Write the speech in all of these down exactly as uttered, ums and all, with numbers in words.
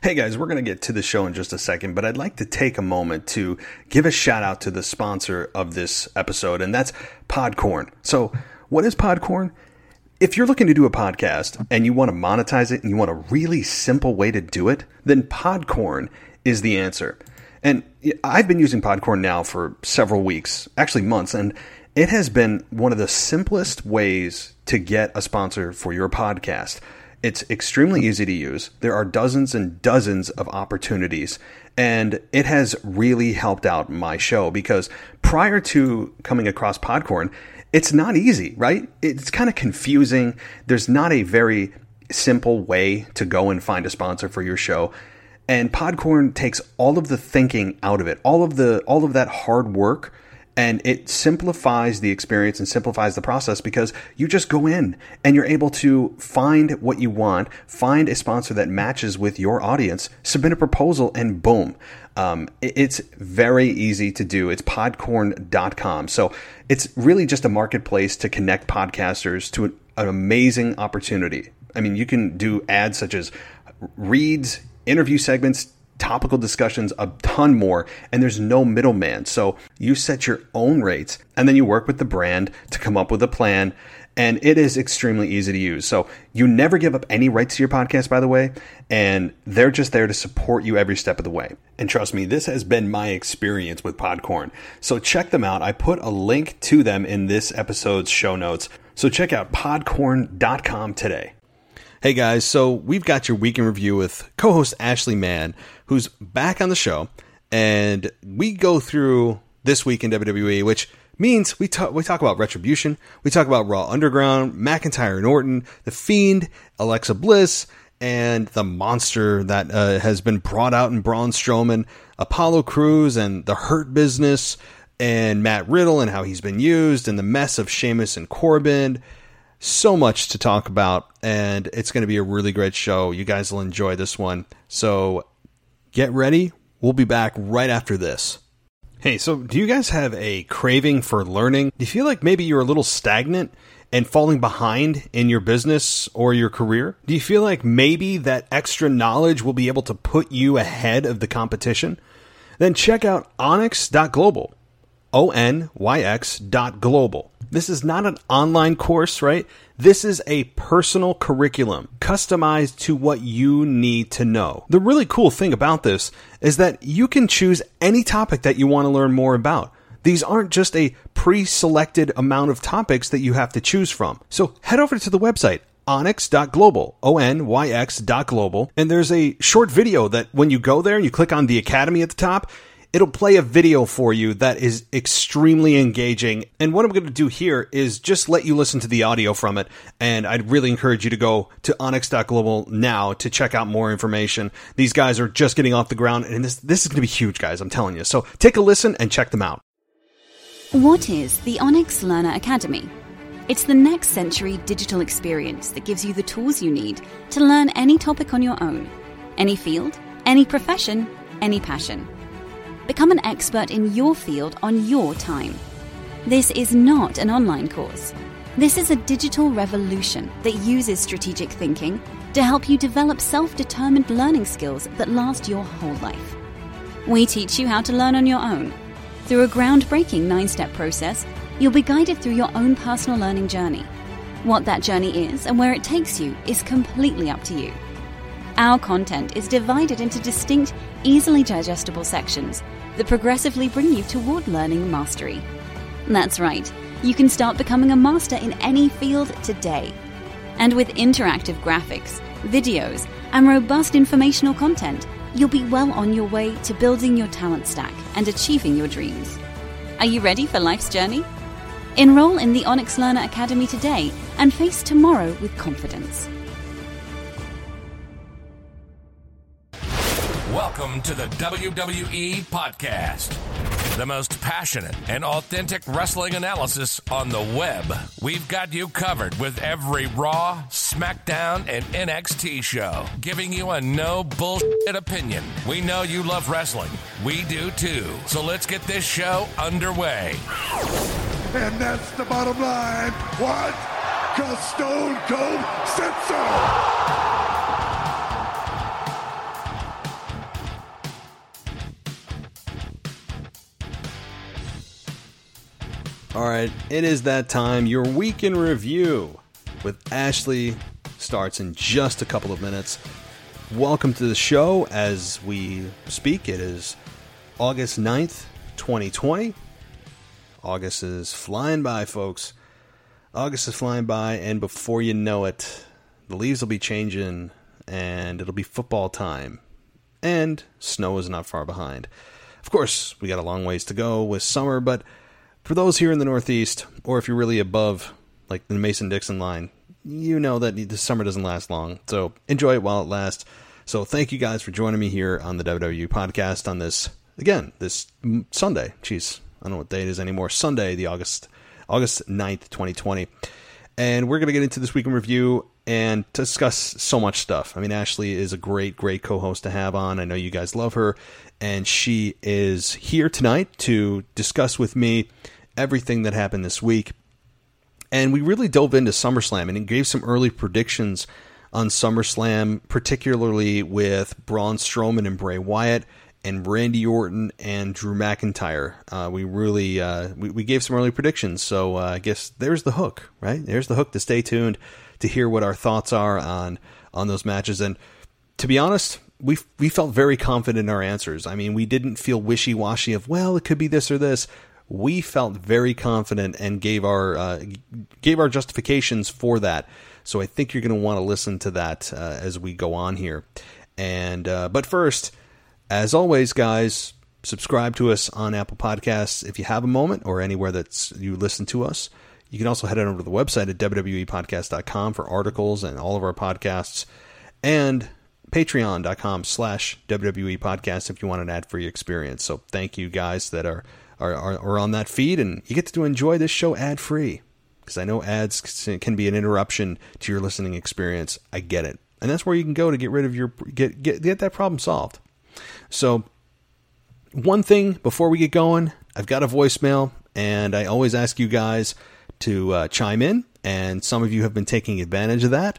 Hey guys, we're going to get to the show in just a second, but I'd like to take a moment to give a shout out to the sponsor of this episode, and that's Podcorn. So what is Podcorn? If you're looking to do a podcast and you want to monetize it and you want a really simple way to do it, then Podcorn is the answer. And I've been using Podcorn now for several weeks, actually months, and it has been one of the simplest ways to get a sponsor for your podcast. It's extremely easy to use. There are dozens and dozens of opportunities, and it has really helped out my show because prior to coming across Podcorn, it's not easy, right? It's kind of confusing. There's not a very simple way to go and find a sponsor for your show. And Podcorn takes all of the thinking out of it, all of the all of that hard work, and it simplifies the experience and simplifies the process because you just go in and you're able to find what you want, find a sponsor that matches with your audience, submit a proposal, and boom. Um, it's very easy to do. It's podcorn dot com. So it's really just a marketplace to connect podcasters to an, an amazing opportunity. I mean, you can do ads such as reads, interview segments, topical discussions, a ton more, and there's no middleman. So you set your own rates and then you work with the brand to come up with a plan, and it is extremely easy to use. So you never give up any rights to your podcast, by the way, and they're just there to support you every step of the way. And trust me, this has been my experience with Podcorn. So check them out. I put a link to them in this episode's show notes. So check out podcorn dot com today. Hey guys, so we've got your week in review with co-host Ashley Mann, who's back on the show, and we go through this week in W W E, which means we talk we talk about Retribution, we talk about Raw Underground, McIntyre and Orton, The Fiend, Alexa Bliss, and the monster that uh, has been brought out in Braun Strowman, Apollo Crews and the Hurt Business, and Matt Riddle and how he's been used, and the mess of Sheamus and Corbin. So much to talk about, and it's going to be a really great show. You guys will enjoy this one. So get ready. We'll be back right after this. Hey, so do you guys have a craving for learning? Do you feel like maybe you're a little stagnant and falling behind in your business or your career? Do you feel like maybe that extra knowledge will be able to put you ahead of the competition? Then check out onyx dot global. O N Y X dot global. This is not an online course, right? This is a personal curriculum customized to what you need to know. The really cool thing about this is that you can choose any topic that you want to learn more about. These aren't just a pre-selected amount of topics that you have to choose from. So head over to the website, onyx dot global, O N Y X dot global, and there's a short video that when you go there and you click on the Academy at the top, it'll play a video for you that is extremely engaging. And what I'm going to do here is just let you listen to the audio from it. And I'd really encourage you to go to onyx dot global now to check out more information. These guys are just getting off the ground, and this, this is going to be huge, guys, I'm telling you. So take a listen and check them out. What is the Onyx Learner Academy? It's the next century digital experience that gives you the tools you need to learn any topic on your own. Any field, any profession, any passion. Become an expert in your field on your time. This is not an online course. This is a digital revolution that uses strategic thinking to help you develop self-determined learning skills that last your whole life. We teach you how to learn on your own. Through a groundbreaking nine-step process, you'll be guided through your own personal learning journey. What that journey is and where it takes you is completely up to you. Our content is divided into distinct, easily digestible sections that progressively bring you toward learning mastery. That's right, you can start becoming a master in any field today. And with interactive graphics, videos, and robust informational content, you'll be well on your way to building your talent stack and achieving your dreams. Are you ready for life's journey? Enroll in the Onyx Learner Academy today and face tomorrow with confidence. Welcome to the W W E Podcast, the most passionate and authentic wrestling analysis on the web. We've got you covered with every Raw, SmackDown, and N X T show, giving you a no bullshit opinion. We know you love wrestling. We do too. So let's get this show underway. And that's the bottom line. What? Because Stone Cold said so. All right, it is that time. Your week in review with Ashley starts in just a couple of minutes. Welcome to the show as we speak. It is August ninth, twenty twenty. August is flying by, folks. August is flying by, and before you know it, the leaves will be changing, and it'll be football time. And snow is not far behind. Of course, we got a long ways to go with summer, but for those here in the Northeast, or if you're really above, like the Mason-Dixon line, you know that the summer doesn't last long. So enjoy it while it lasts. So thank you guys for joining me here on the W W E Podcast on this, again, this Sunday. Jeez, I don't know what day it is anymore. Sunday, the August August ninth, twenty twenty. And we're going to get into this week in review and discuss so much stuff. I mean, Ashley is a great, great co-host to have on. I know you guys love her. And she is here tonight to discuss with me everything that happened this week. And we really dove into SummerSlam and gave some early predictions on SummerSlam, particularly with Braun Strowman and Bray Wyatt and Randy Orton and Drew McIntyre. Uh, we really uh, we, we gave some early predictions, so uh, I guess there's the hook, right? There's the hook to stay tuned to hear what our thoughts are on on those matches. And to be honest, we we felt very confident in our answers. I mean, we didn't feel wishy-washy of, well, it could be this or this. We felt very confident and gave our uh, gave our justifications for that. So I think you're going to want to listen to that uh, as we go on here. And uh, but first, as always, guys, subscribe to us on Apple Podcasts if you have a moment, or anywhere that you listen to us. You can also head on over to the website at w w e podcast dot com for articles and all of our podcasts, and patreon.com slash WWE podcast if you want an ad-free experience. So thank you guys that are, are, are, are on that feed, and you get to enjoy this show ad-free, because I know ads can be an interruption to your listening experience. I get it. And that's where you can go to get rid of your, get, get, get that problem solved. So one thing before we get going, I've got a voicemail, and I always ask you guys to uh, chime in, and some of you have been taking advantage of that,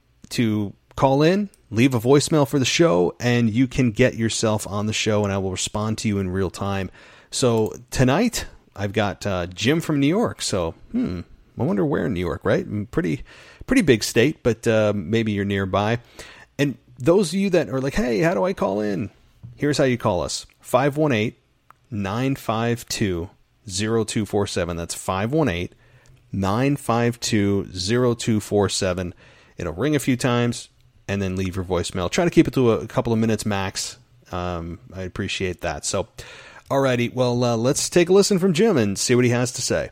to call in, leave a voicemail for the show, and you can get yourself on the show, and I will respond to you in real time. So tonight, I've got uh, Jim from New York. So, hmm, I wonder where in New York, right? Pretty, pretty big state, but uh, maybe you're nearby. And those of you that are like, hey, how do I call in? Here's how you call us. five one eight, nine five two, zero two four seven. That's five one eight, nine five two, zero two four seven. It'll ring a few times, and then leave your voicemail. Try to keep it to a couple of minutes max. Um, I appreciate that. So, alrighty, well, uh, let's take a listen from Jim and see what he has to say.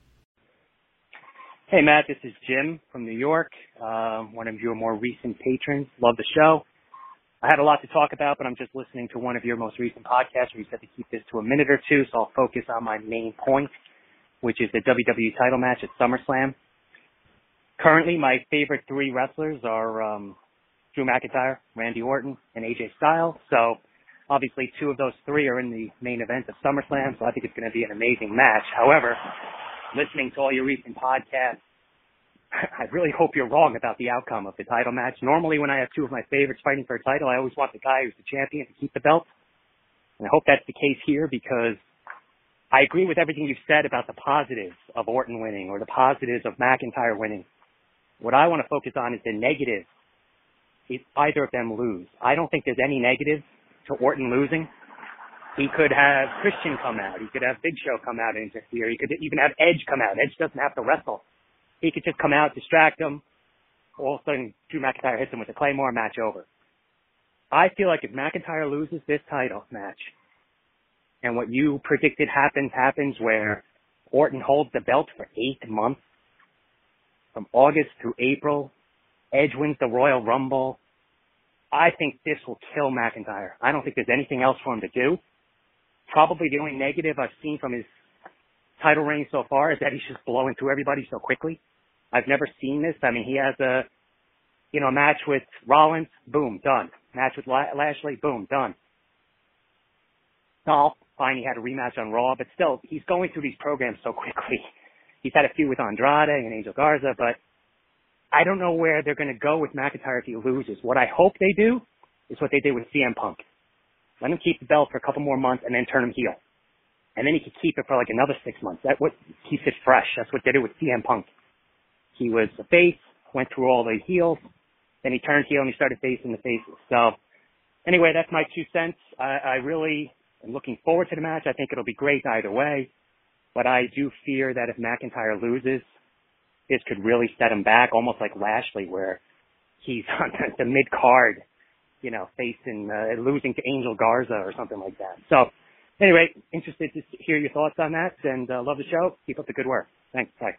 Hey, Matt, this is Jim from New York, uh, one of your more recent patrons. Love the show. I had a lot to talk about, but I'm just listening to one of your most recent podcasts where you said to keep this to a minute or two, so I'll focus on my main point, which is the W W E title match at SummerSlam. Currently, my favorite three wrestlers are um, Drew McIntyre, Randy Orton, and A J Styles. So, obviously, two of those three are in the main event of SummerSlam, so I think it's going to be an amazing match. However, listening to all your recent podcasts, I really hope you're wrong about the outcome of the title match. Normally, when I have two of my favorites fighting for a title, I always want the guy who's the champion to keep the belt. And I hope that's the case here, because I agree with everything you've said about the positives of Orton winning or the positives of McIntyre winning. What I want to focus on is the negatives if either of them lose. I don't think there's any negative to Orton losing. He could have Christian come out. He could have Big Show come out and interfere. He could even have Edge come out. Edge doesn't have to wrestle. He could just come out, distract him. All of a sudden, Drew McIntyre hits him with a Claymore, match over. I feel like if McIntyre loses this title match, and what you predicted happens, happens where Orton holds the belt for eight months, from August through April, Edge wins the Royal Rumble, I think this will kill McIntyre. I don't think there's anything else for him to do. Probably the only negative I've seen from his title reign so far is that he's just blowing through everybody so quickly. I've never seen this. I mean, he has a, you know, a match with Rollins, boom, done. Match with La- Lashley, boom, done. Dolph, fine, he had a rematch on Raw, but still, he's going through these programs so quickly. He's had a few with Andrade and Angel Garza, but I don't know where they're going to go with McIntyre if he loses. What I hope they do is what they did with C M Punk. Let him keep the belt for a couple more months and then turn him heel. and then he could keep it for like another six months. That's what keeps it fresh. That's what did it with C M Punk. He was a face, went through all the heels, then he turned heel and he started facing the faces. So anyway, that's my two cents. I, I really am looking forward to the match. I think it'll be great either way, but I do fear that if McIntyre loses, this could really set him back, almost like Lashley, where he's on the mid-card, you know, facing, uh, losing to Angel Garza or something like that. So anyway, interested to hear your thoughts on that, and uh, love the show. Keep up the good work. Thanks. Bye.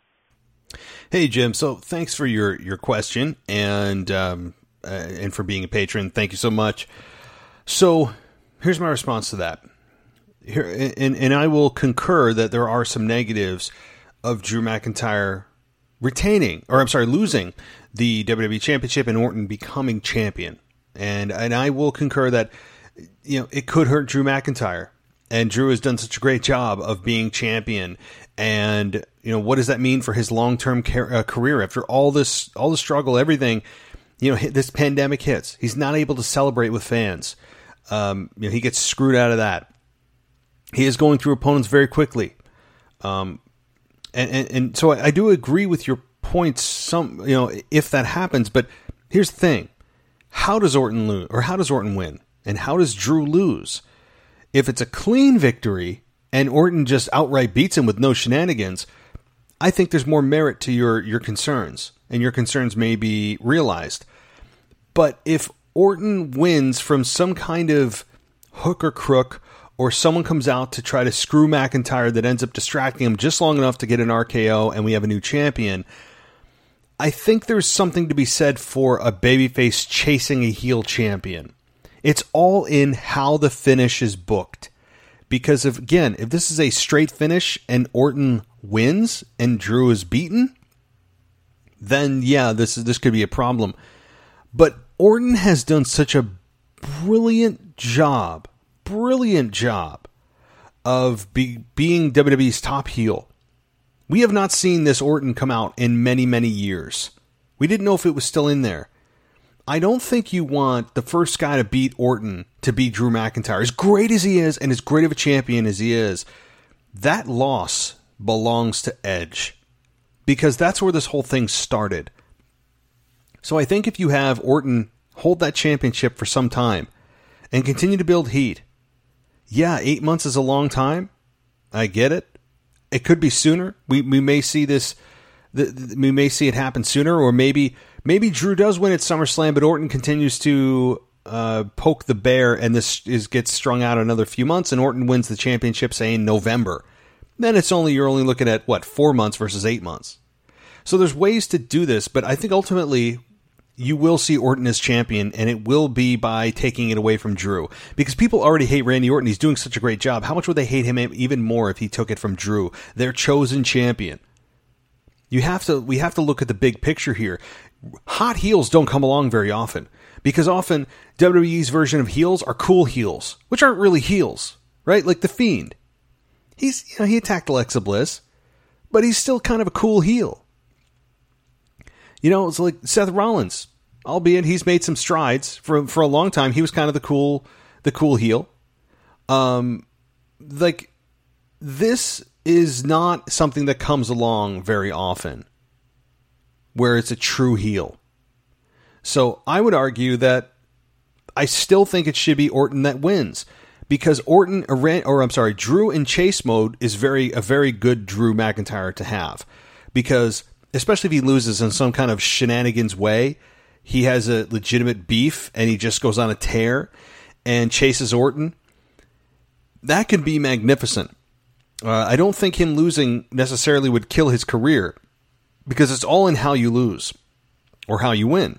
Hey, Jim. So thanks for your, your question and um, uh, and for being a patron. Thank you so much. So here's my response to that. Here, and, and I will concur that there are some negatives of Drew McIntyre retaining, or I'm sorry, losing the W W E Championship and Orton becoming champion. And and I will concur that, you know, it could hurt Drew McIntyre. And Drew has done such a great job of being champion. And, you know, what does that mean for his long-term car- uh, career? After all this, all the struggle, everything, you know, this pandemic hits. He's not able to celebrate with fans. Um, you know, he gets screwed out of that. He is going through opponents very quickly. Um, and, and, and so I, I do agree with your points, some, you know, if that happens. But here's the thing. How does Orton lose, or how does Orton win? And how does Drew lose? If it's a clean victory and Orton just outright beats him with no shenanigans, I think there's more merit to your, your concerns, and your concerns may be realized. But if Orton wins from some kind of hook or crook, or someone comes out to try to screw McIntyre that ends up distracting him just long enough to get an R K O and we have a new champion, I think there's something to be said for a babyface chasing a heel champion. It's all in how the finish is booked. Because, if again, if this is a straight finish and Orton wins and Drew is beaten, then yeah, this is this could be a problem. But Orton has done such a brilliant job, brilliant job of be, being W W E's top heel. We have not seen this Orton come out in many, many years. We didn't know if it was still in there. I don't think you want the first guy to beat Orton to be Drew McIntyre. As great as he is and as great of a champion as he is, that loss belongs to Edge. Because that's where this whole thing started. So I think if you have Orton hold that championship for some time and continue to build heat, yeah, eight months is a long time. I get it. It could be sooner. We we may see this. The, the, we may see it happen sooner, or maybe maybe Drew does win at SummerSlam, but Orton continues to uh, poke the bear, and this is gets strung out another few months, and Orton wins the championship, say in November. Then it's only you're only looking at what four months versus eight months. So there's ways to do this, but I think ultimately you will see Orton as champion, and it will be by taking it away from Drew. Because people already hate Randy Orton. He's doing such a great job. How much would they hate him even more if he took it from Drew, their chosen champion? You have to. We have to look at the big picture here. Hot heels don't come along very often, because often W W E's version of heels are cool heels, which aren't really heels, right? Like The Fiend. He's you know, he attacked Alexa Bliss, but he's still kind of a cool heel. You know, it's like Seth Rollins, albeit he's made some strides for for a long time. He was kind of the cool the cool heel. Um, like this is not something that comes along very often, where it's a true heel. So I would argue that I still think it should be Orton that wins, because Orton, or I'm sorry, Drew in chase mode is very a very good Drew McIntyre to have, because especially if he loses in some kind of shenanigans way, he has a legitimate beef and he just goes on a tear and chases Orton. That could be magnificent. Uh, I don't think him losing necessarily would kill his career, because it's all in how you lose or how you win.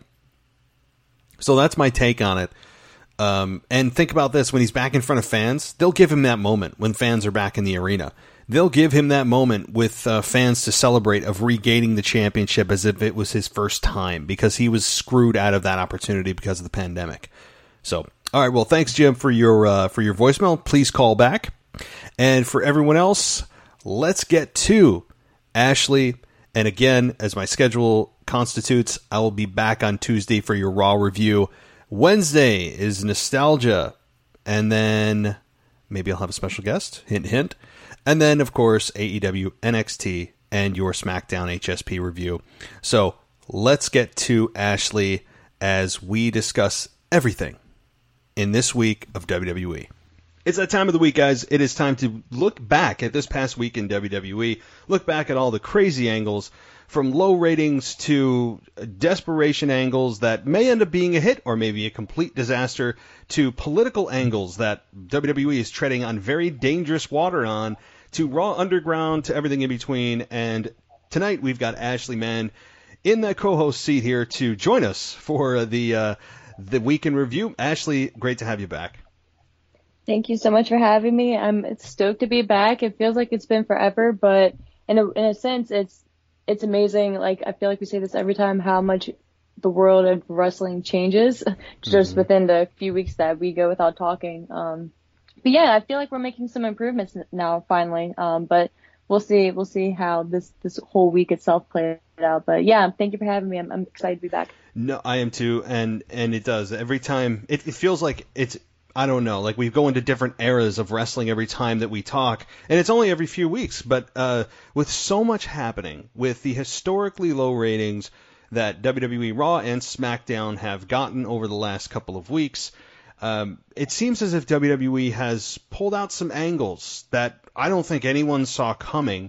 So that's my take on it. Um, and think about this. When he's back in front of fans, they'll give him that moment when fans are back in the arena. They'll give him that moment with uh, fans to celebrate of regaining the championship as if it was his first time, because he was screwed out of that opportunity because of the pandemic. So, all right. Well, thanks, Jim, for your uh, for your voicemail. Please call back. And for everyone else, let's get to Ashley. And again, as my schedule constitutes, I will be back on Tuesday for your Raw review. Wednesday is Nostalgia. And then Maybe I'll have a special guest. Hint, hint. And then, of course, A E W, N X T, and your SmackDown H S P review. So let's get to Ashley as we discuss everything in this week of W W E. It's that time of the week, guys. It is time to look back at this past week in W W E, look back at all the crazy angles, from low ratings to desperation angles that may end up being a hit or maybe a complete disaster, to political angles that W W E is treading on very dangerous water on, to Raw Underground, to everything in between. And tonight we've got Ashley Mann in the co-host seat here to join us for the uh, the week in review. Ashley, great to have you back. Thank you so much for having me. I'm stoked to be back. It feels like it's been forever, but in a, in a sense, it's it's amazing. Like, I feel like we say this every time, how much the world of wrestling changes just mm-hmm. within the few weeks that we go without talking. Um, but yeah, I feel like we're making some improvements now, finally. Um, but we'll see. We'll see how this, this whole week itself plays out. But yeah, thank you for having me. I'm, I'm excited to be back. No, I am too. And, and it does. Every time, it, it feels like it's, I don't know, like we go into different eras of wrestling every time that we talk, and it's only every few weeks, but uh, with so much happening, with the historically low ratings that W W E Raw and SmackDown have gotten over the last couple of weeks, um, it seems as if W W E has pulled out some angles that I don't think anyone saw coming,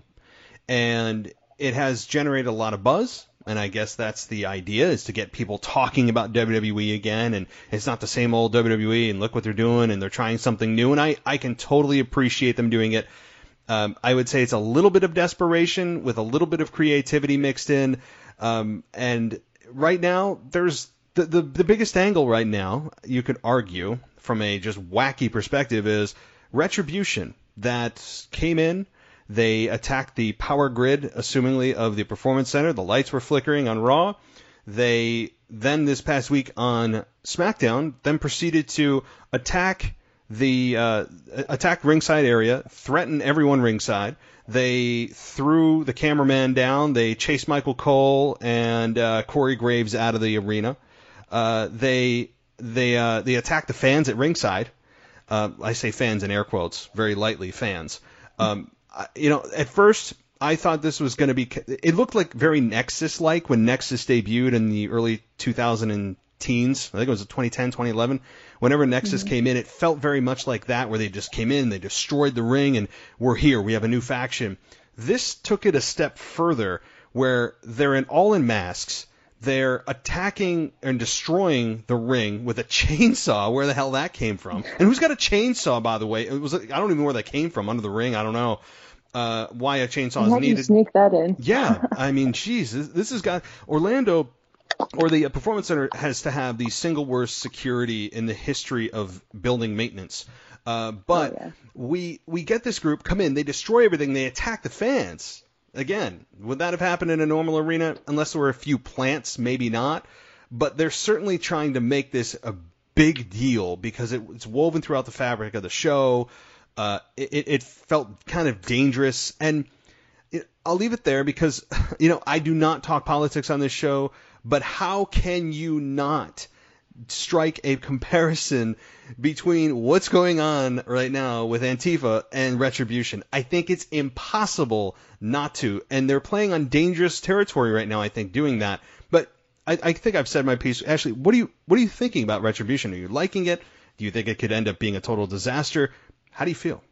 and it has generated a lot of buzz. And I guess that's the idea, is to get people talking about W W E again, and it's not the same old W W E, and look what they're doing, and they're trying something new, and I, I can totally appreciate them doing it. Um, I would say it's a little bit of desperation with a little bit of creativity mixed in, um, and right now, there's the, the, the biggest angle right now, you could argue, from a just wacky perspective, is Retribution, that came in. They attacked the power grid, assumingly, of the Performance Center. The lights were flickering on Raw. They then, this past week on SmackDown, then proceeded to attack the uh, attack ringside area, threaten everyone ringside. They threw the cameraman down. They chased Michael Cole and uh, Corey Graves out of the arena. Uh, they they uh, they attacked the fans at ringside. Uh, I say fans in air quotes, very lightly, fans. Um, You know, at first, I thought this was going to be... It looked like very Nexus-like when Nexus debuted in the early two thousand teens. I think it was twenty ten, twenty eleven. Whenever Nexus mm-hmm. came in, it felt very much like that, where they just came in, they destroyed the ring, and we're here, we have a new faction. This took it a step further, where they're in, all in masks. They're attacking and destroying the ring with a chainsaw. Where the hell that came from? And who's got a chainsaw, by the way? It was I don't even know where that came from, under the ring. I don't know. Uh, why a chainsaw How is do you needed. Sneak that in. Yeah, I mean, geez, this, this has got Orlando, or the Performance Center has to have the single worst security in the history of building maintenance. Uh, but oh, yeah. we we get this group come in, they destroy everything, they attack the fans. Again, would that have happened in a normal arena? Unless there were a few plants, maybe not. But they're certainly trying to make this a big deal because it, it's woven throughout the fabric of the show. Uh, it, it felt kind of dangerous, and it, I'll leave it there because, you know, I do not talk politics on this show, but how can you not strike a comparison between what's going on right now with Antifa and Retribution? I think it's impossible not to, and they're playing on dangerous territory right now, I think, doing that. But I, I think I've said my piece. Ashley, what are you what are you thinking about Retribution? Are you liking it? Do you think it could end up being a total disaster? How do you feel?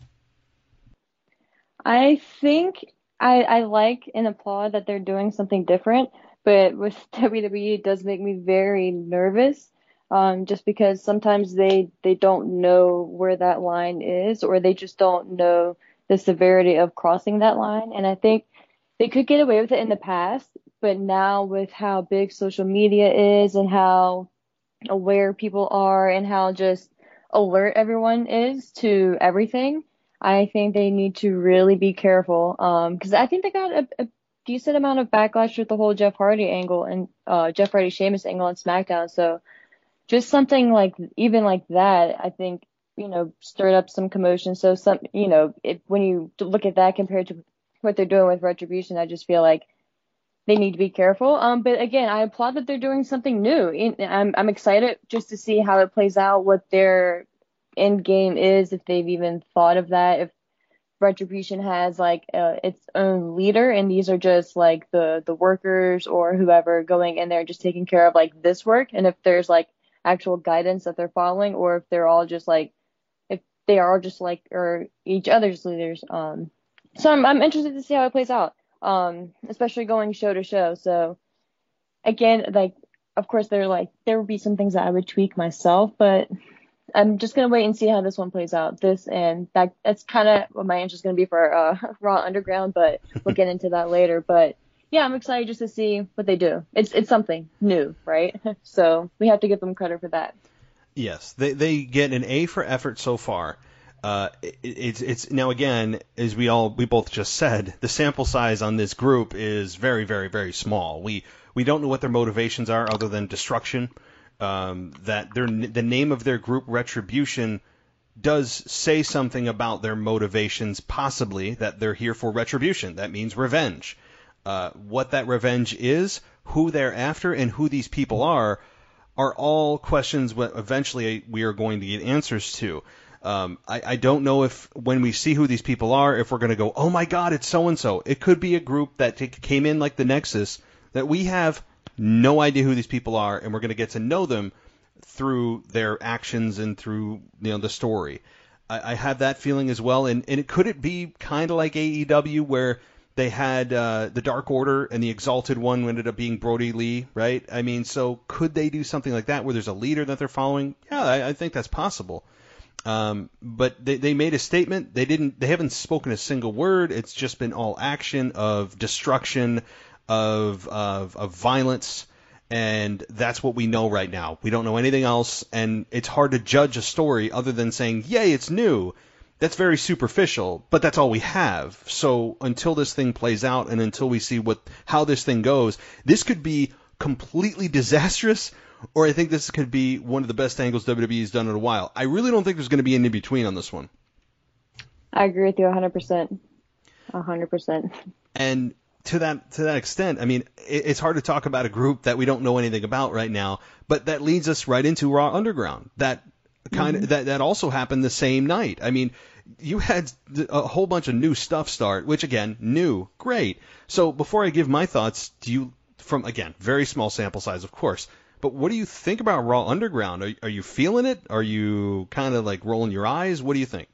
I think I, I like and applaud that they're doing something different, but with W W E, it does make me very nervous, um, just because sometimes they, they don't know where that line is, or they just don't know the severity of crossing that line. And I think they could get away with it in the past, but now with how big social media is and how aware people are and how just alert everyone is to everything, I think they need to really be careful. Um, because I think they got a, a decent amount of backlash with the whole Jeff Hardy angle and uh Jeff Hardy Sheamus angle on SmackDown. So just something like even like that, I think, you know, stirred up some commotion. So some, you know, it, when you look at that compared to what they're doing with Retribution, I just feel like they need to be careful. Um, but again, I applaud that they're doing something new. I'm I'm excited just to see how it plays out, what their end game is, if they've even thought of that, if Retribution has like uh, its own leader and these are just like the the workers or whoever going in there just taking care of like this work, and if there's like actual guidance that they're following, or if they're all just like, if they are just like or each other's leaders. Um so I'm I'm interested to see how it plays out, um especially going show to show. So again, like of course there like there would be some things that I would tweak myself, but I'm just gonna wait and see how this one plays out. This and that, that's kind of what my answer is gonna be for uh, Raw Underground, but we'll get into that later. But yeah, I'm excited just to see what they do. It's it's something new, right? So we have to give them credit for that. Yes, they they get an A for effort so far. Uh, it, it's it's now again, as we all we both just said, the sample size on this group is very very very small. We we don't know what their motivations are other than destruction. Um, that their the name of their group, Retribution, does say something about their motivations, possibly that they're here for retribution. That means revenge. Uh, what that revenge is, who they're after, and who these people are, are all questions that eventually we are going to get answers to. Um, I, I don't know if when we see who these people are, if we're going to go, oh my God, it's so-and-so. It could be a group that t- came in like the Nexus that we have no idea who these people are, and we're going to get to know them through their actions and through, you know, the story. I, I have that feeling as well, and, and it, could it be kind of like A E W where they had uh, the Dark Order and the Exalted One ended up being Brody Lee, right? I mean, so could they do something like that where there's a leader that they're following? Yeah, I, I think that's possible. Um, but they, they made a statement. They didn't. They haven't spoken a single word. It's just been all action of destruction, of of of violence, and that's what we know right now. We don't know anything else, and it's hard to judge a story other than saying, yay, it's new. That's very superficial, but that's all we have. So until this thing plays out and until we see what how this thing goes, this could be completely disastrous, or I think this could be one of the best angles W W E has done in a while. I really don't think there's going to be an in-between on this one. I agree with you one hundred percent. one hundred percent. And to that to that extent, I mean, it, it's hard to talk about a group that we don't know anything about right now, but that leads us right into Raw Underground. That kind of mm-hmm. that that also happened the same night. I mean, you had a whole bunch of new stuff start, which again, new, great. So before I give my thoughts, do you, from again, very small sample size, of course, but what do you think about Raw Underground? Are, are you feeling it? Are you kind of like rolling your eyes? What do you think?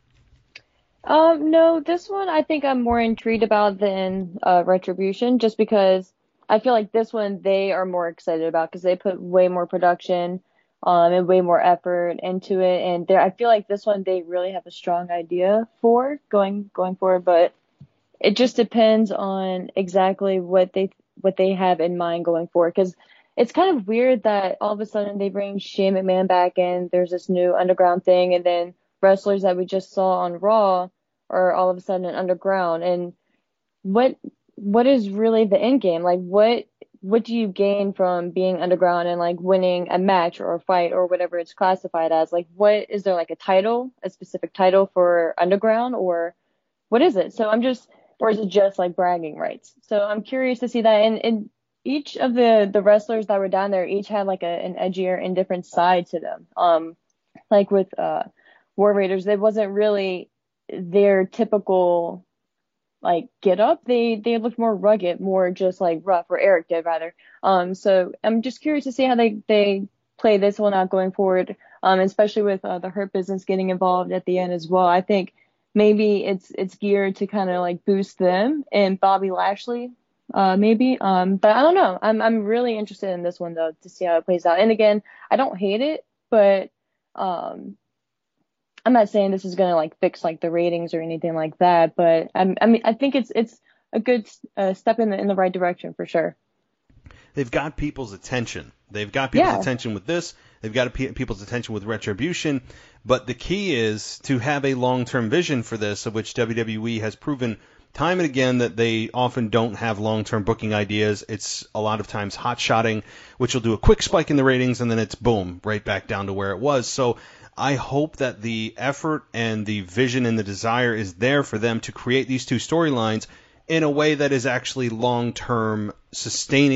Um, no, this one I think I'm more intrigued about than uh, Retribution, just because I feel like this one they are more excited about because they put way more production um, and way more effort into it, and I feel like this one they really have a strong idea for going going forward. But it just depends on exactly what they what they have in mind going forward, because it's kind of weird that all of a sudden they bring Shane McMahon back and there's this new underground thing, and then wrestlers that we just saw on Raw are all of a sudden underground. And what what is really the end game? Like, what what do you gain from being underground and like winning a match or a fight or whatever it's classified as? Like, what is there, like a title, a specific title for underground, or what is it? So I'm just, or is it just like bragging rights? So I'm curious to see that. And, and each of the the wrestlers that were down there each had like a, an edgier and different side to them. Um, like with uh. War Raiders, they wasn't really their typical like get up. They they looked more rugged, more just like rough, or Eric did rather. Um, so I'm just curious to see how they they play this one out going forward. Um, especially with uh, the Hurt Business getting involved at the end as well. I think maybe it's it's geared to kind of like boost them and Bobby Lashley, uh, maybe. Um, but I don't know. I'm I'm really interested in this one though to see how it plays out. And again, I don't hate it, but um. I'm not saying this is gonna like fix like the ratings or anything like that, but I'm, I mean I think it's it's a good uh, step in the in the right direction for sure. They've got people's attention. They've got people's yeah. attention with this. They've got people's attention with Retribution. But the key is to have a long-term vision for this, of which W W E has proven time and again that they often don't have long-term booking ideas. It's a lot of times hot-shotting, which will do a quick spike in the ratings, and then it's boom, right back down to where it was. So I hope that the effort and the vision and the desire is there for them to create these two storylines in a way that is actually long-term sustaining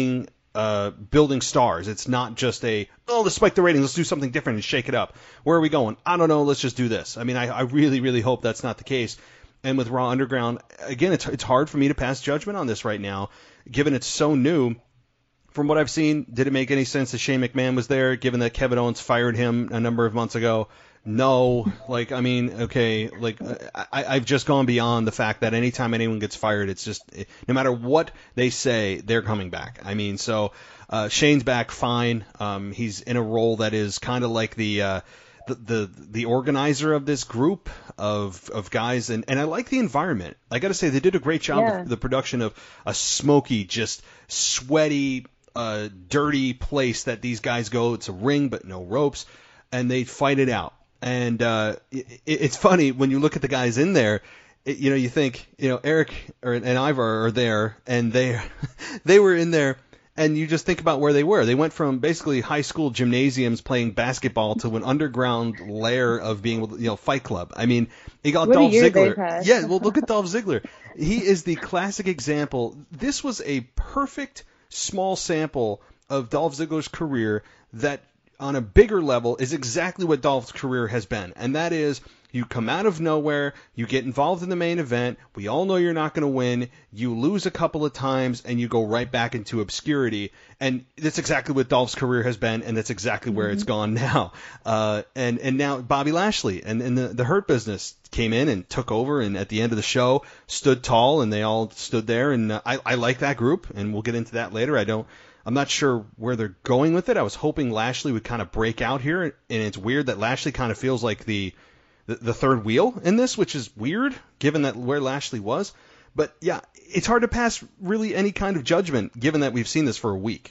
uh, building stars. It's not just a, oh, let's spike the ratings, let's do something different and shake it up. Where are we going? I don't know, let's just do this. I mean, I, I really, really hope that's not the case. And with Raw Underground, again, it's it's hard for me to pass judgment on this right now, given it's so new. From what I've seen, did it make any sense that Shane McMahon was there, given that Kevin Owens fired him a number of months ago? No. Like, I mean, okay, like, I, I've just gone beyond the fact that anytime anyone gets fired, it's just, no matter what they say, they're coming back. I mean, so uh, Shane's back fine. Um, he's in a role that is kind of like the... Uh, The, the the organizer of this group of of guys, and, and I like the environment. I got to say, they did a great job Yeah. with the production of a smoky, just sweaty, uh, dirty place that these guys go. It's a ring, but no ropes, and they fight it out. And uh, it, it's funny when you look at the guys in there. It, you know, you think, you know, Eric or, and Ivar are there, and they they were in there. And you just think about where they were. They went from basically high school gymnasiums playing basketball to an underground lair of being, you know, Fight Club. I mean, you got What a Dolph year they've Ziggler. had. Yeah, well, look at Dolph Ziggler. He is the classic example. This was a perfect small sample of Dolph Ziggler's career that, on a bigger level, is exactly what Dolph's career has been. And that is, you come out of nowhere, you get involved in the main event, we all know you're not going to win, you lose a couple of times, and you go right back into obscurity. And that's exactly what Dolph's career has been, and that's exactly where mm-hmm. it's gone now. Uh, and, and now Bobby Lashley and, and the, the Hurt Business came in and took over, and at the end of the show stood tall, and they all stood there. And uh, I, I like that group, and we'll get into that later. I don't... I'm not sure where they're going with it. I was hoping Lashley would kind of break out here, and it's weird that Lashley kind of feels like the, the the third wheel in this, which is weird given that where Lashley was. But yeah, it's hard to pass really any kind of judgment given that we've seen this for a week.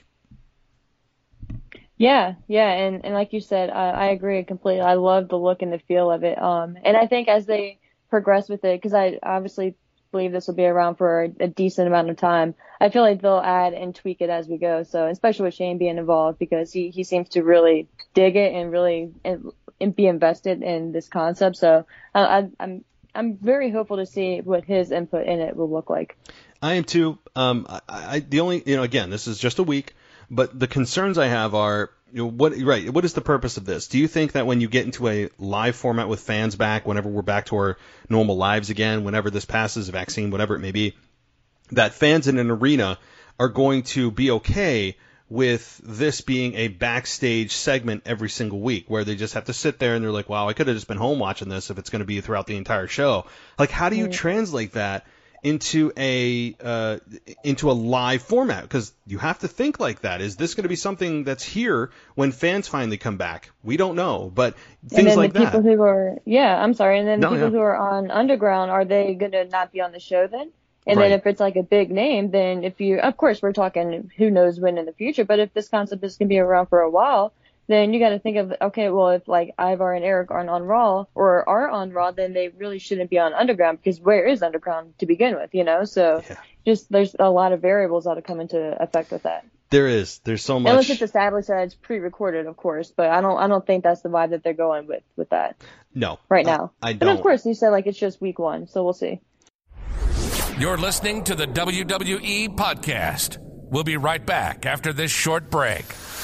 Yeah, yeah, and, and like you said, I, I agree completely. I love the look and the feel of it. Um, and I think as they progress with it, because I obviously believe this will be around for a, a decent amount of time, I feel like they'll add and tweak it as we go. So especially with Shane being involved, because he, he seems to really dig it and really and, and be invested in this concept. So uh, I, I'm I'm very hopeful to see what his input in it will look like. I am too. Um, I, I the only you know again this is just a week, but the concerns I have are, you know, what right? What is the purpose of this? Do you think that when you get into a live format with fans back, whenever we're back to our normal lives again, whenever this passes, vaccine, whatever it may be, that fans in an arena are going to be okay with this being a backstage segment every single week, where they just have to sit there and they're like, wow, I could have just been home watching this if it's going to be throughout the entire show. Like, how do you translate that into a uh, into a live format? Because you have to think like that. Is this going to be something that's here when fans finally come back? We don't know, but things and then like the people that. who are, yeah, I'm sorry. And then No, the people yeah. who are on Underground, are they going to not be on the show then? And Right. then if it's like a big name, then if you, of course, we're talking who knows when in the future, but if this concept is going to be around for a while, then you got to think of, okay, well, if like Ivar and Eric aren't on Raw or are on Raw, then they really shouldn't be on Underground, because where is Underground to begin with, you know? So Yeah. just there's a lot of variables that come into effect with that. There is. There's so much. Unless it's established that it's pre-recorded, of course, but I don't I don't think that's the vibe that they're going with with that No. right now. I, I But don't. of course, you said like it's just week one, so we'll see. You're listening to the W W E Podcast. We'll be right back after this short break.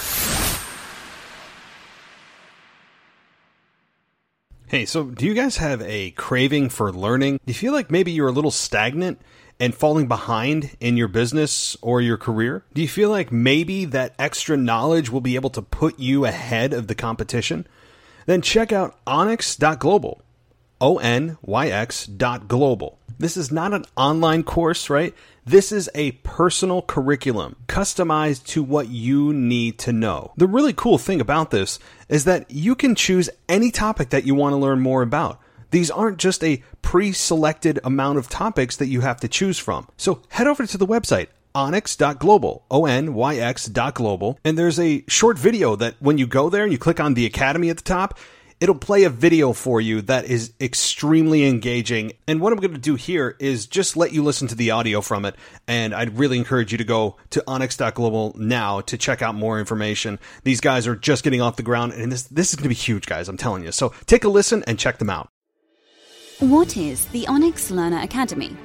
Hey, so do you guys have a craving for learning? Do you feel like maybe you're a little stagnant and falling behind in your business or your career? Do you feel like maybe that extra knowledge will be able to put you ahead of the competition? Then check out onyx dot global. O N Y X dot global. This is not an online course, right? This is a personal curriculum customized to what you need to know. The really cool thing about this is that you can choose any topic that you want to learn more about. These aren't just a pre-selected amount of topics that you have to choose from. So head over to the website, onyx dot global, O N Y X dot global, and there's a short video that when you go there and you click on the Academy at the top, it'll play a video for you that is extremely engaging. And what I'm going to do here is just let you listen to the audio from it. And I'd really encourage you to go to onyx dot global now to check out more information. These guys are just getting off the ground, and this, this is going to be huge, guys, I'm telling you. So take a listen and check them out. What is the Onyx Learner Academy?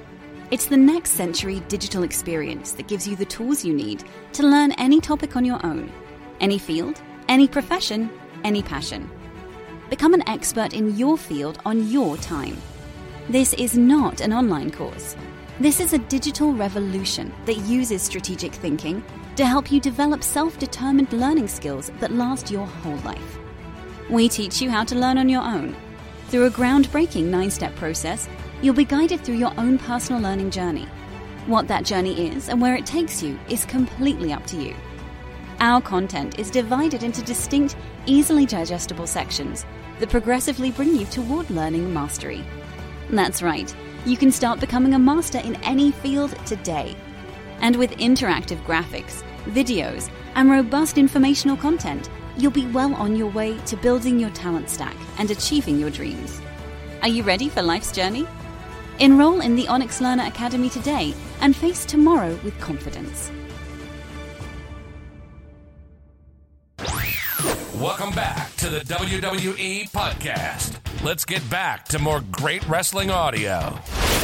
It's the next century digital experience that gives you the tools you need to learn any topic on your own, any field, any profession, any passion. Become an expert in your field on your time. This is not an online course. This is a digital revolution that uses strategic thinking to help you develop self-determined learning skills that last your whole life. We teach you how to learn on your own. Through a groundbreaking nine-step process, you'll be guided through your own personal learning journey. What that journey is and where it takes you is completely up to you. Our content is divided into distinct, easily digestible sections that progressively bring you toward learning mastery. That's right, you can start becoming a master in any field today. And with interactive graphics, videos, and robust informational content, you'll be well on your way to building your talent stack and achieving your dreams. Are you ready for life's journey? Enroll in the Onyx Learner Academy today and face tomorrow with confidence. Welcome back to the W W E Podcast. Let's get back to more great wrestling audio.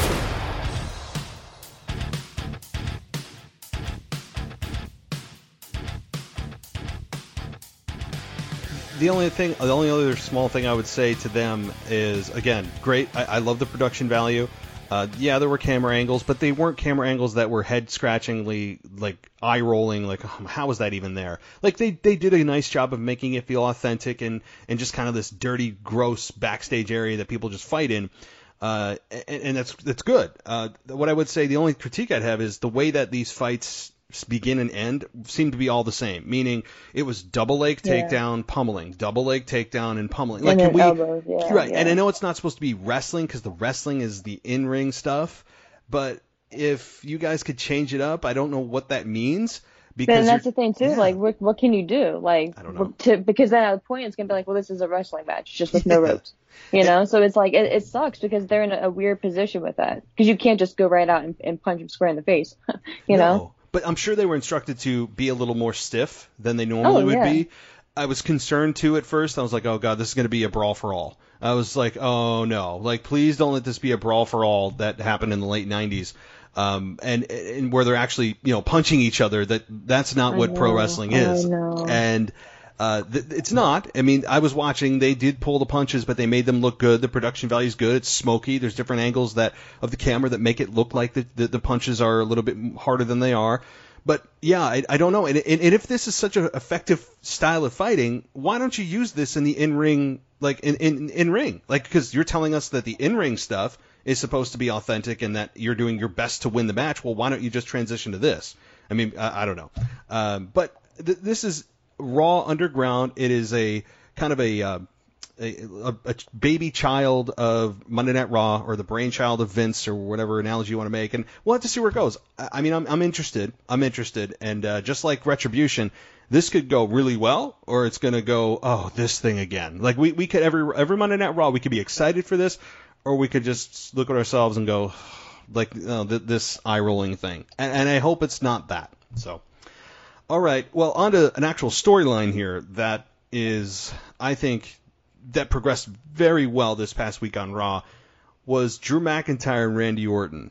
The only thing, the only other small thing I would say to them is, again, great. I, I love the production value. Uh, yeah, there were camera angles, but they weren't camera angles that were head-scratchingly, like, eye-rolling, like, oh, how was that even there? Like, they, they did a nice job of making it feel authentic and, and just kind of this dirty, gross backstage area that people just fight in. Uh, and, and that's that's good. Uh, what I would say, the only critique I'd have is the way that these fights begin and end seem to be all the same, meaning it was double leg takedown, yeah. pummeling, double leg takedown, and pummeling. Like, and can we, elbows, yeah, right? Yeah. And I know it's not supposed to be wrestling because the wrestling is the in-ring stuff, but if you guys could change it up, I don't know what that means. Because and that's the thing too. Yeah. Like, what, what can you do? Like, I don't know. To, because then at the point it's gonna be like, well, this is a wrestling match, just with no ropes. You know, so it's like it, it sucks because they're in a, a weird position with that because you can't just go right out and, and punch him square in the face. you no. know. But I'm sure they were instructed to be a little more stiff than they normally oh, would yeah. be. I was concerned too at first. I was like, oh god, this is going to be a brawl for all. I was like, oh no, like please don't let this be a brawl for all that happened in the late nineties. Um, and, and where they're actually, you know, punching each other. That that's not I what know, pro wrestling is. I know. And uh, th- it's not. I mean, I was watching. They did pull the punches, but they made them look good. The production value is good. It's smoky. There's different angles that of the camera that make it look like the the, the punches are a little bit harder than they are. But yeah, I, I don't know. And, and, and if this is such an effective style of fighting, why don't you use this in the in-ring, like in, in, in-ring? Like, because you're telling us that the in-ring stuff is supposed to be authentic and that you're doing your best to win the match. Well, why don't you just transition to this? I mean, I, I don't know. Um, but th- this is Raw Underground. It is a kind of a, uh, a, a, a baby child of Monday Night Raw, or the brainchild of Vince, or whatever analogy you want to make. And we'll have to see where it goes. I, I mean, I'm, I'm interested. I'm interested. And uh, just like Retribution, this could go really well, or it's going to go, oh, this thing again. Like we, we could every every Monday Night Raw, we could be excited for this, or we could just look at ourselves and go, like, you know, th- this eye-rolling thing. And, and I hope it's not that. So, all right. Well, on to an actual storyline here that is, I think, that progressed very well this past week on Raw was Drew McIntyre and Randy Orton.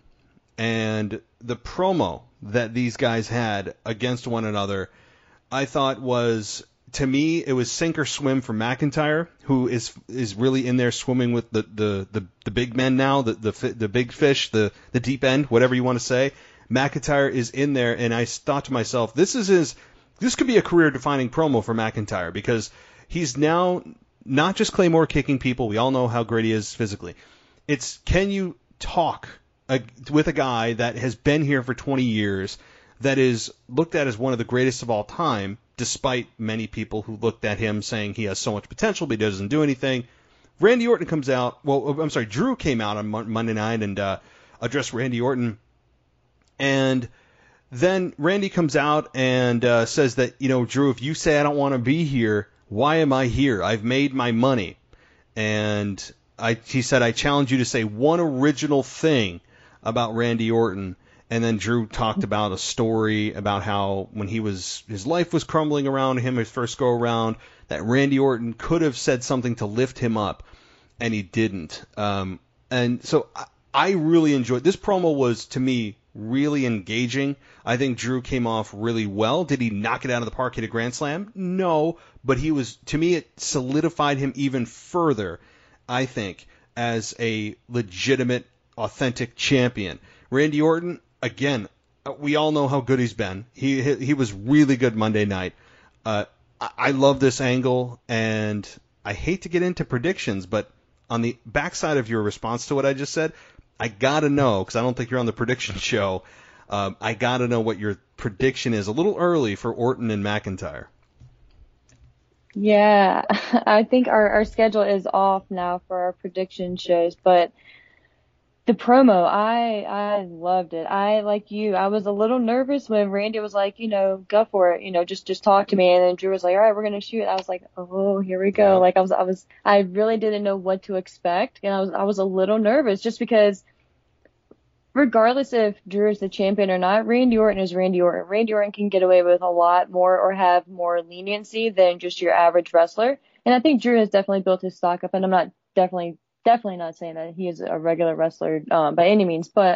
And the promo that these guys had against one another, I thought was, to me, it was sink or swim for McIntyre, who is is really in there swimming with the, the, the, the big men now, the, the the big fish, the, the deep end, whatever you want to say. McIntyre is in there, and I thought to myself, this is his, this could be a career-defining promo for McIntyre, because he's now not just Claymore kicking people. We all know how great he is physically. It's, can you talk a, with a guy that has been here for twenty years, that is looked at as one of the greatest of all time, despite many people who looked at him saying he has so much potential, but he doesn't do anything. Randy Orton comes out. Well, I'm sorry, Drew came out on Monday night and uh, addressed Randy Orton. And then Randy comes out and uh, says that, you know, Drew, if you say I don't want to be here, why am I here? I've made my money. And I, he said, I challenge you to say one original thing about Randy Orton. And then Drew talked about a story about how when he was, his life was crumbling around him, his first go around, that Randy Orton could have said something to lift him up, and he didn't. Um, and so I, I really enjoyed this promo. Was to me really engaging. I think Drew came off really well. Did he knock it out of the park, hit a grand slam? No, but he was, to me, it solidified him even further, I think, as a legitimate, authentic champion. Randy Orton, again, we all know how good he's been. He he was really good Monday night. Uh, I, I love this angle, and I hate to get into predictions, but on the backside of your response to what I just said, I gotta know, because I don't think you're on the prediction show, um, I gotta know what your prediction is a little early for Orton and McIntyre. Yeah, I think our, our schedule is off now for our prediction shows, but the promo, I I loved it. I, like you, I was a little nervous when Randy was like, you know, go for it, you know, just just talk to me. And then Drew was like, all right, we're gonna shoot. I was like, oh, here we go. Like I was I was I really didn't know what to expect, and I was I was a little nervous just because regardless if Drew is the champion or not, Randy Orton is Randy Orton. Randy Orton can get away with a lot more or have more leniency than just your average wrestler. And I think Drew has definitely built his stock up, and I'm not definitely Definitely not saying that he is a regular wrestler um, by any means, but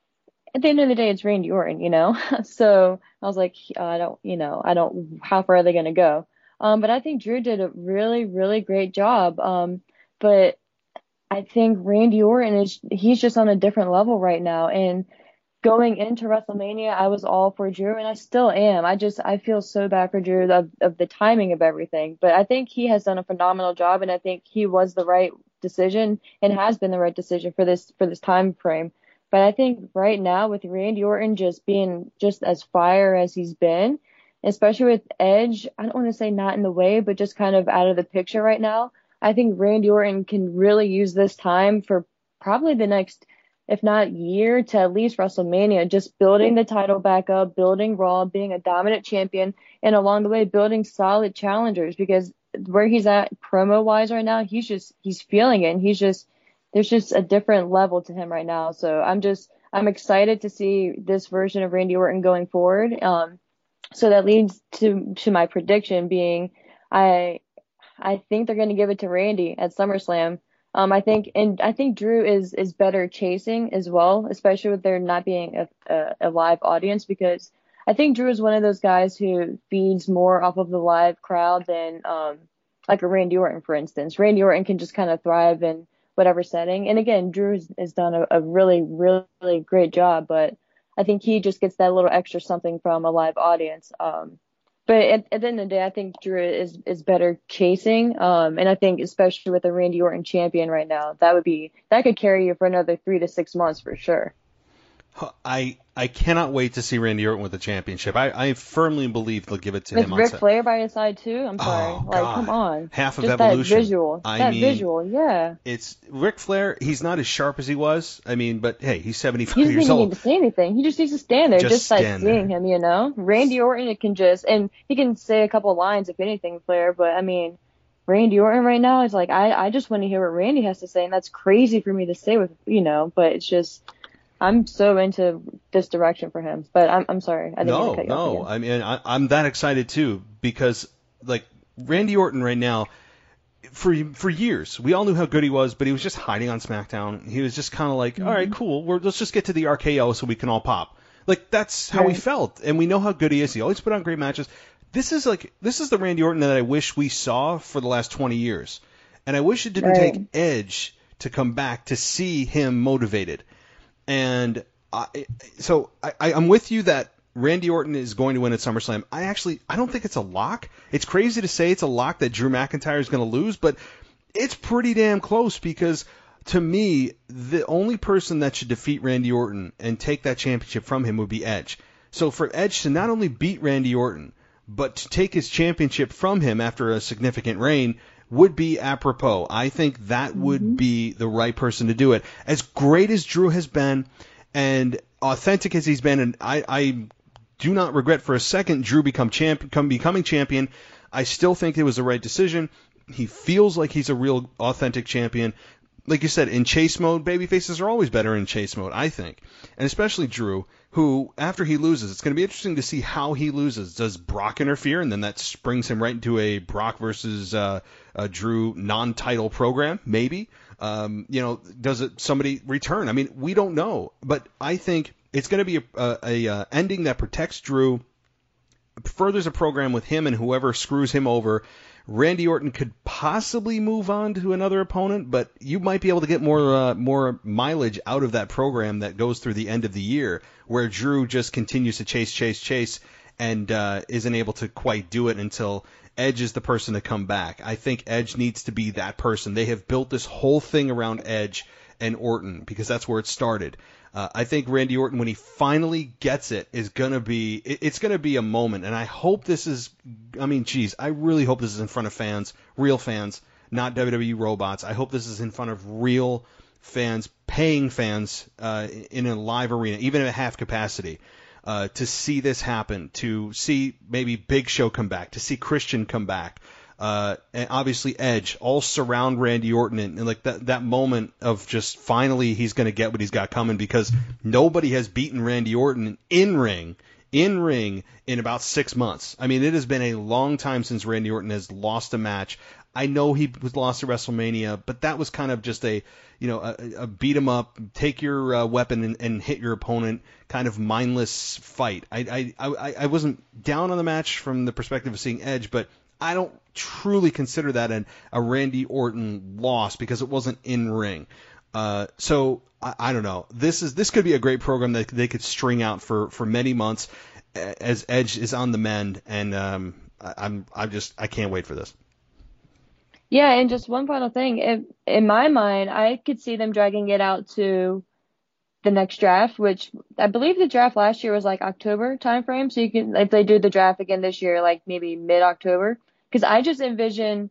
at the end of the day, it's Randy Orton, you know? So I was like, uh, I don't, you know, I don't, how far are they going to go? Um, but I think Drew did a really, really great job. Um, but I think Randy Orton is, he's just on a different level right now. And going into WrestleMania, I was all for Drew, and I still am. I just, I feel so bad for Drew of, of the timing of everything. But I think he has done a phenomenal job, and I think he was the right decision and has been the right decision for this for this time frame. But I think right now with Randy Orton just being just as fire as he's been, especially with Edge, I don't want to say not in the way, but just kind of out of the picture right now, I think Randy Orton can really use this time for probably the next, if not year, to at least WrestleMania, just building the title back up, building Raw, being a dominant champion, and along the way building solid challengers, because where he's at promo wise right now, he's just, he's feeling it. And he's just, there's just a different level to him right now. So I'm just, I'm excited to see this version of Randy Orton going forward. Um, so that leads to, to my prediction being, I, I think they're going to give it to Randy at SummerSlam. Um, I think, and I think Drew is, is better chasing as well, especially with there not being a, a, a live audience, because I think Drew is one of those guys who feeds more off of the live crowd than um, like a Randy Orton, for instance. Randy Orton can just kind of thrive in whatever setting. And again, Drew has done a, a really, really great job, but I think he just gets that little extra something from a live audience. Um, but at, at the end of the day, I think Drew is, is better chasing. Um, and I think especially with a Randy Orton champion right now, that would be, that could carry you for another three to six months for sure. I I cannot wait to see Randy Orton with the championship. I, I firmly believe they'll give it to with him. With Ric on Flair by his side too. I'm sorry, oh, like God. come on, half of just Evolution. That visual, I that mean, visual, yeah. It's Ric Flair. He's not as sharp as he was. I mean, but hey, he's seventy-five he years old. He doesn't old. need to say anything. He just needs to stand there, just, just like stand seeing there. him. You know, Randy Orton, it can just, and he can say a couple of lines if anything, Flair. But I mean, Randy Orton right now is like, I I just want to hear what Randy has to say, and that's crazy for me to say with, you know, but it's just. I'm so into this direction for him, but I'm I'm sorry. I didn't no, mean to cut you no. off I mean, I, I'm that excited too, because like Randy Orton right now, for for years we all knew how good he was, but he was just hiding on SmackDown. He was just kind of like, mm-hmm. all right, cool. We're, let's just get to the R K O so we can all pop. Like that's how right. he felt, and we know how good he is. He always put on great matches. This is like this is the Randy Orton that I wish we saw for the last twenty years, and I wish it didn't right. take Edge to come back to see him motivated. And I, so I, I'm with you that Randy Orton is going to win at SummerSlam. I actually I don't think it's a lock. It's crazy to say it's a lock that Drew McIntyre is going to lose, but it's pretty damn close, because to me, the only person that should defeat Randy Orton and take that championship from him would be Edge. So for Edge to not only beat Randy Orton, but to take his championship from him after a significant reign would be apropos. I think that would mm-hmm. be the right person to do it. As great as Drew has been and authentic as he's been, and I, I do not regret for a second Drew become champ, come becoming champion, I still think it was the right decision. He feels like he's a real authentic champion. Like you said, in chase mode, babyfaces are always better in chase mode, I think. And especially Drew, who, after he loses, it's going to be interesting to see how he loses. Does Brock interfere, and then that springs him right into a Brock versus uh, a Drew non-title program? Maybe. Um, you know, does it somebody return? I mean, we don't know, but I think it's going to be a, a, a uh, ending that protects Drew, furthers a program with him and whoever screws him over. Randy Orton could possibly move on to another opponent, but you might be able to get more uh, more mileage out of that program that goes through the end of the year, where Drew just continues to chase, chase, chase, and uh, isn't able to quite do it until Edge is the person to come back. I think Edge needs to be that person. They have built this whole thing around Edge and Orton because that's where it started. Uh, I think Randy Orton, when he finally gets it, is going to be, it, it's going to be a moment. And I hope this is, I mean, geez, I really hope this is in front of fans, real fans, not W W E robots. I hope this is in front of real fans, paying fans uh, in a live arena, even at half capacity, uh, to see this happen, to see maybe Big Show come back, to see Christian come back. Uh, and obviously Edge, all surround Randy Orton, and, and like that, that moment of just finally he's going to get what he's got coming, because nobody has beaten Randy Orton in ring, in ring in about six months. I mean, it has been a long time since Randy Orton has lost a match. I know he was lost at WrestleMania, but that was kind of just a, you know, a, a beat him up, take your uh, weapon and, and hit your opponent kind of mindless fight. I, I, I, I wasn't down on the match from the perspective of seeing Edge, but I don't truly consider that an, a Randy Orton loss because it wasn't in ring. Uh, so I, I don't know. This is this could be a great program that they could string out for, for many months as Edge is on the mend, and um, I, I'm I'm just I can't wait for this. Yeah, and just one final thing. If, in my mind, I could see them dragging it out to the next draft, which I believe the draft last year was like October timeframe. So you can, if they do the draft again this year, like maybe mid-October. Because I just envision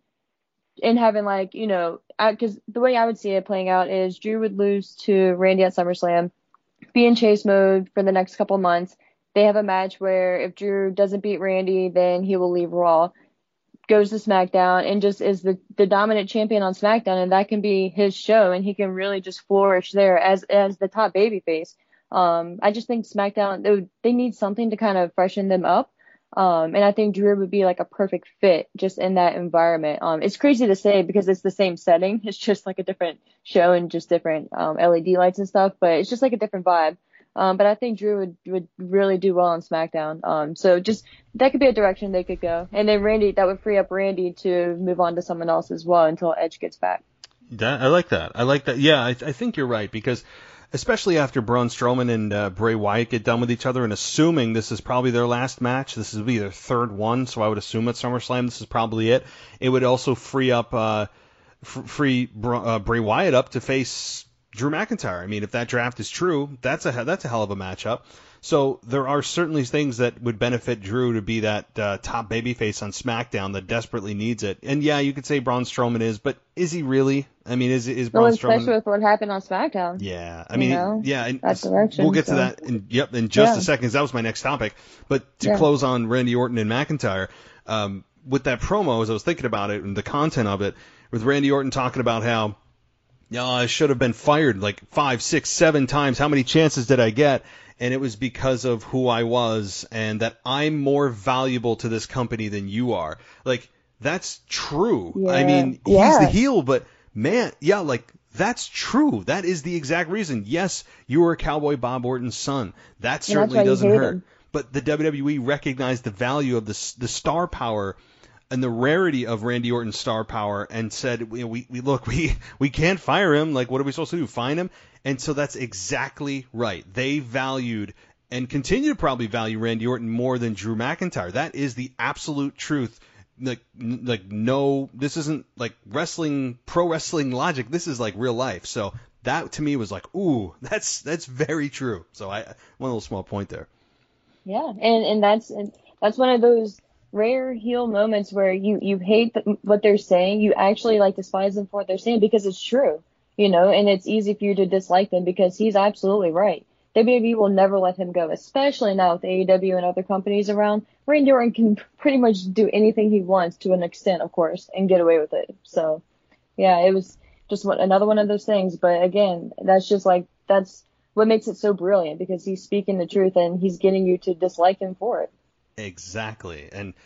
in having like, you know, because the way I would see it playing out is Drew would lose to Randy at SummerSlam, be in chase mode for the next couple months. They have a match where if Drew doesn't beat Randy, then he will leave Raw, goes to SmackDown, and just is the, the dominant champion on SmackDown, and that can be his show, and he can really just flourish there as as the top babyface. Um, I just think SmackDown, they, would, they need something to kind of freshen them up. Um, and I think Drew would be like a perfect fit just in that environment. Um, it's crazy to say because it's the same setting. It's just like a different show and just different um, L E D lights and stuff, but it's just like a different vibe. Um, but I think Drew would, would really do well on SmackDown. Um, so just that could be a direction they could go. And then Randy, that would free up Randy to move on to someone else as well until Edge gets back. That, I like that. I like that. Yeah, I, I think you're right, because especially after Braun Strowman and uh, Bray Wyatt get done with each other, and assuming this is probably their last match, this will be their third one, so I would assume at SummerSlam this is probably it. It would also free up uh, f- free Br- uh, Bray Wyatt up to face Drew McIntyre. I mean, if that draft is true, that's a that's a hell of a matchup. So there are certainly things that would benefit Drew to be that uh, top babyface on SmackDown that desperately needs it. And yeah, you could say Braun Strowman is, but is he really? I mean, is is Braun well, Strowman? Especially with what happened on SmackDown. Yeah, I mean, you know, yeah, and that direction, we'll get so. to that. In, yep, in just yeah. a second. 'Cause that was my next topic. But to yeah. close on Randy Orton and McIntyre, um, with that promo, as I was thinking about it and the content of it, with Randy Orton talking about how, yeah, I should have been fired like five, six, seven times. How many chances did I get? And it was because of who I was and that I'm more valuable to this company than you are. Like, that's true. Yeah. I mean, yeah. he's the heel, but man, yeah, like, that's true. That is the exact reason. Yes, you were Cowboy Bob Orton's son. That certainly doesn't hurt. Him. But the W W E recognized the value of the the star power and the rarity of Randy Orton's star power, and said, we, we, we look, we, we can't fire him. Like, what are we supposed to do? Fine him? And so that's exactly right. They valued and continue to probably value Randy Orton more than Drew McIntyre. That is the absolute truth. Like, like no, this isn't like wrestling, pro wrestling logic. This is like real life. So that to me was like, ooh, that's that's very true. So I one little small point there. Yeah, and and that's and that's one of those rare heel moments where you you hate the, what they're saying. You actually like despise them for what they're saying because it's true, you know. And it's easy for you to dislike them because he's absolutely right. W W E will never let him go, especially now with A E W and other companies around. Randy Orton can pretty much do anything he wants to an extent, of course, and get away with it. So, yeah, it was just one, another one of those things. But again, that's just like, that's what makes it so brilliant, because he's speaking the truth and he's getting you to dislike him for it. Exactly. And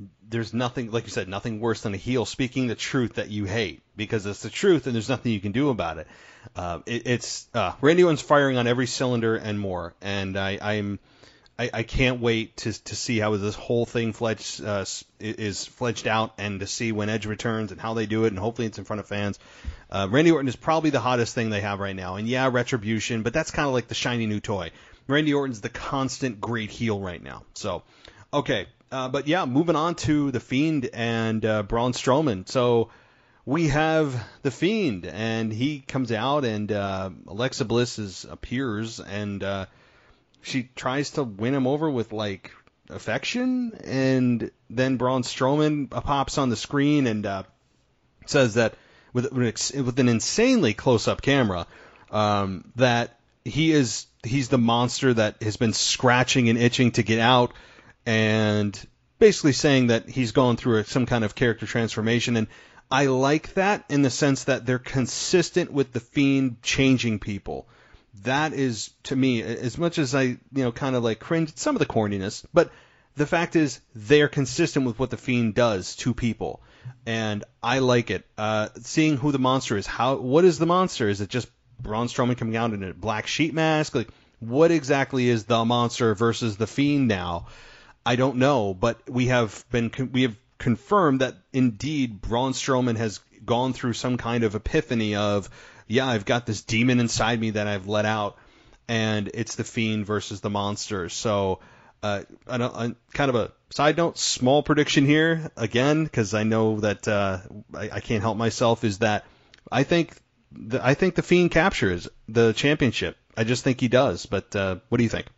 there's nothing, like you said, nothing worse than a heel speaking the truth that you hate, because it's the truth and there's nothing you can do about it. Uh, it it's uh, Randy Orton's firing on every cylinder and more, and I, I'm I, I can't wait to to see how this whole thing fledged, uh, is fledged out, and to see when Edge returns and how they do it, and hopefully it's in front of fans. Uh, Randy Orton is probably the hottest thing they have right now, and yeah, Retribution, but that's kind of like the shiny new toy. Randy Orton's the constant great heel right now. So, okay, uh, but yeah, moving on to The Fiend and uh, Braun Strowman. So we have The Fiend, and he comes out, and uh, Alexa Bliss is, appears, and uh, she tries to win him over with, like, affection, and then Braun Strowman pops on the screen and uh, says that, with, with an insanely close-up camera, um, that he is he's the monster that has been scratching and itching to get out, and basically saying that he's gone through a, some kind of character transformation. And I like that in the sense that they're consistent with The Fiend changing people. That is, to me, as much as I, you know, kind of like cringe at some of the corniness, but the fact is they're consistent with what The Fiend does to people, and I like it. Uh, seeing who the monster is, how, what is the monster? Is it just Braun Strowman coming out in a black sheet mask? Like, what exactly is the monster versus The Fiend now? I don't know, but we have been we have confirmed that indeed Braun Strowman has gone through some kind of epiphany of, yeah, I've got this demon inside me that I've let out, and it's The Fiend versus the monster. So, uh, I don't, I, kind of a side note, small prediction here again, because I know that uh, I, I can't help myself, is that I think the, I think The Fiend captures the championship. I just think he does. But uh, what do you think?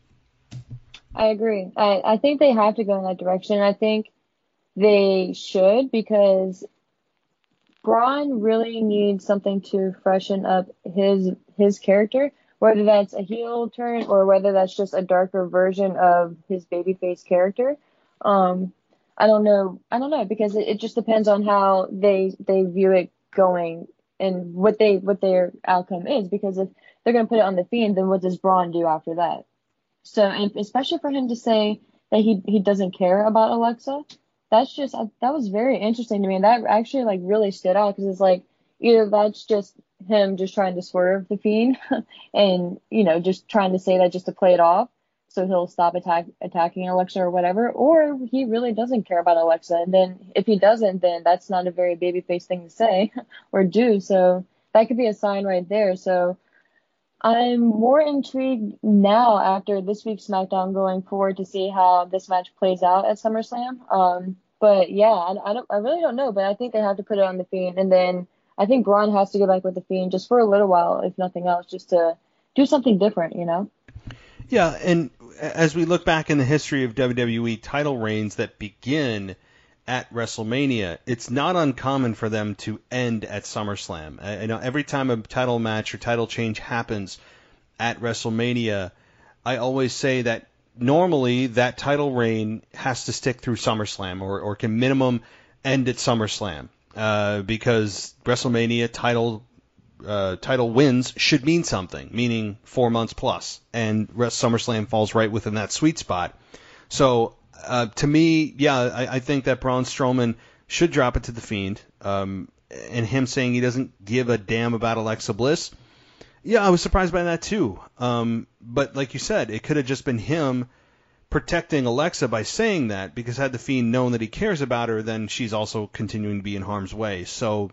I agree. I, I think they have to go in that direction. I think they should, because Braun really needs something to freshen up his his character, whether that's a heel turn or whether that's just a darker version of his babyface character. Um, I don't know. I don't know, because it, it just depends on how they they view it going and what they what their outcome is. Because if they're going to put it on The Fiend, then what does Braun do after that? So, and especially for him to say that he he doesn't care about Alexa, that's just, that was very interesting to me. And that actually like really stood out, because it's like, either that's just him just trying to swerve The Fiend and, you know, just trying to say that just to play it off so he'll stop attack attacking Alexa or whatever, or he really doesn't care about Alexa. And then if he doesn't, then that's not a very babyface thing to say or do. So that could be a sign right there. So I'm more intrigued now after this week's SmackDown going forward to see how this match plays out at SummerSlam. Um, but yeah, I, I don't, I really don't know, but I think they have to put it on The Fiend, and then I think Braun has to go back with The Fiend just for a little while, if nothing else, just to do something different, you know? Yeah, and as we look back in the history of W W E title reigns that begin at WrestleMania, it's not uncommon for them to end at SummerSlam. I, you know, every time a title match or title change happens at WrestleMania, I always say that normally that title reign has to stick through SummerSlam, or, or can minimum end at SummerSlam, uh, because WrestleMania title uh, title wins should mean something, meaning four months plus, and SummerSlam falls right within that sweet spot. So uh, to me, yeah, I, I think that Braun Strowman should drop it to The Fiend, um, and him saying he doesn't give a damn about Alexa Bliss. Yeah, I was surprised by that too. Um, but like you said, it could have just been him protecting Alexa by saying that, because had The Fiend known that he cares about her, then she's also continuing to be in harm's way. So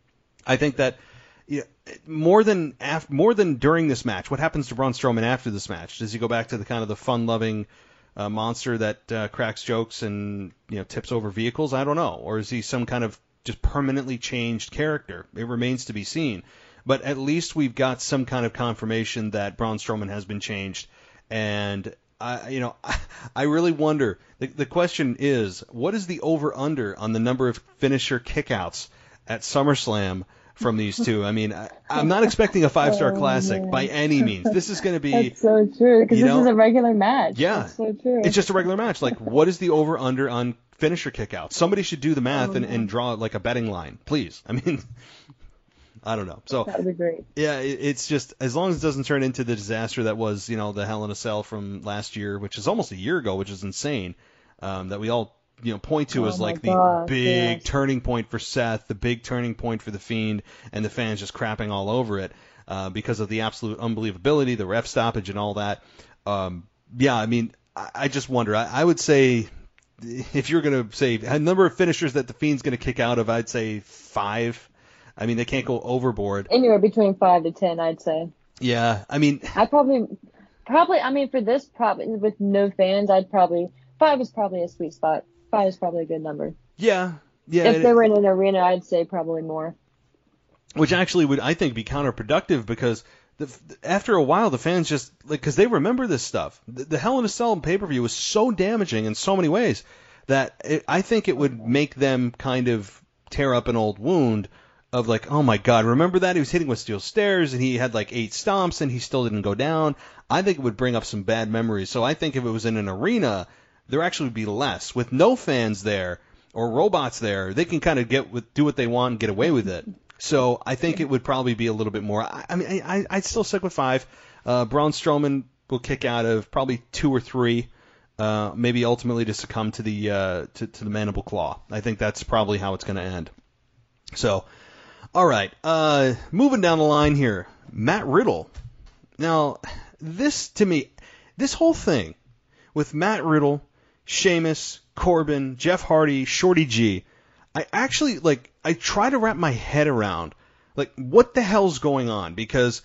I think that, yeah, more than af- more than during this match, what happens to Braun Strowman after this match? Does he go back to the kind of the fun-loving uh, monster that uh, cracks jokes and, you know, tips over vehicles? I don't know. Or is he some kind of just permanently changed character? It remains to be seen. But at least we've got some kind of confirmation that Braun Strowman has been changed. And, I, you know, I, I really wonder, the, the question is, what is the over-under on the number of finisher kickouts at SummerSlam from these two? I mean, I, I'm not expecting a five-star oh, classic man. by any means. This is going to be... That's so true, because this know, is a regular match. Yeah. That's so true. It's just a regular match. Like, what is the over-under on finisher kickouts? Somebody should do the math oh, and, and draw, like, a betting line, please. I mean... I don't know. So that would be great. Yeah, it, it's just, as long as it doesn't turn into the disaster that was, you know, the Hell in a Cell from last year, which is almost a year ago, which is insane, um, that we all you know point to Oh as like my the gosh, big yes. turning point for Seth, the big turning point for the Fiend, and the fans just crapping all over it uh, because of the absolute unbelievability, the ref stoppage, and all that. Um, yeah, I mean, I, I just wonder. I, I would say if you're going to say a number of finishers that the Fiend's going to kick out of, I'd say five. I mean, they can't go overboard. Anywhere between five to ten, I'd say. Yeah, I mean, I probably, probably, I mean, for this, probably with no fans, I'd probably five is probably a sweet spot. Five is probably a good number. yeah, yeah. If it- they were in an arena, I'd say probably more. Which actually would, I think, be counterproductive because the, after a while, the fans just, like, because they remember this stuff. The, the Hell in a Cell pay-per-view was so damaging in so many ways that it, I think it would make them kind of tear up an old wound of like, oh my God, remember that? He was hitting with steel stairs and he had like eight stomps and he still didn't go down. I think it would bring up some bad memories. So I think if it was in an arena, there actually would be less. With no fans there or robots there, they can kind of get with, do what they want and get away with it. So I think it would probably be a little bit more. I, I mean, I, I'd still stick with five. Uh, Braun Strowman will kick out of probably two or three, uh, maybe ultimately to succumb to the uh, to, to the mandible claw. I think that's probably how it's going to end. So, all right, uh, moving down the line here, Matt Riddle. Now, this to me, this whole thing with Matt Riddle, Sheamus, Corbin, Jeff Hardy, Shorty G. I actually, like, I try to wrap my head around, like, what the hell's going on? Because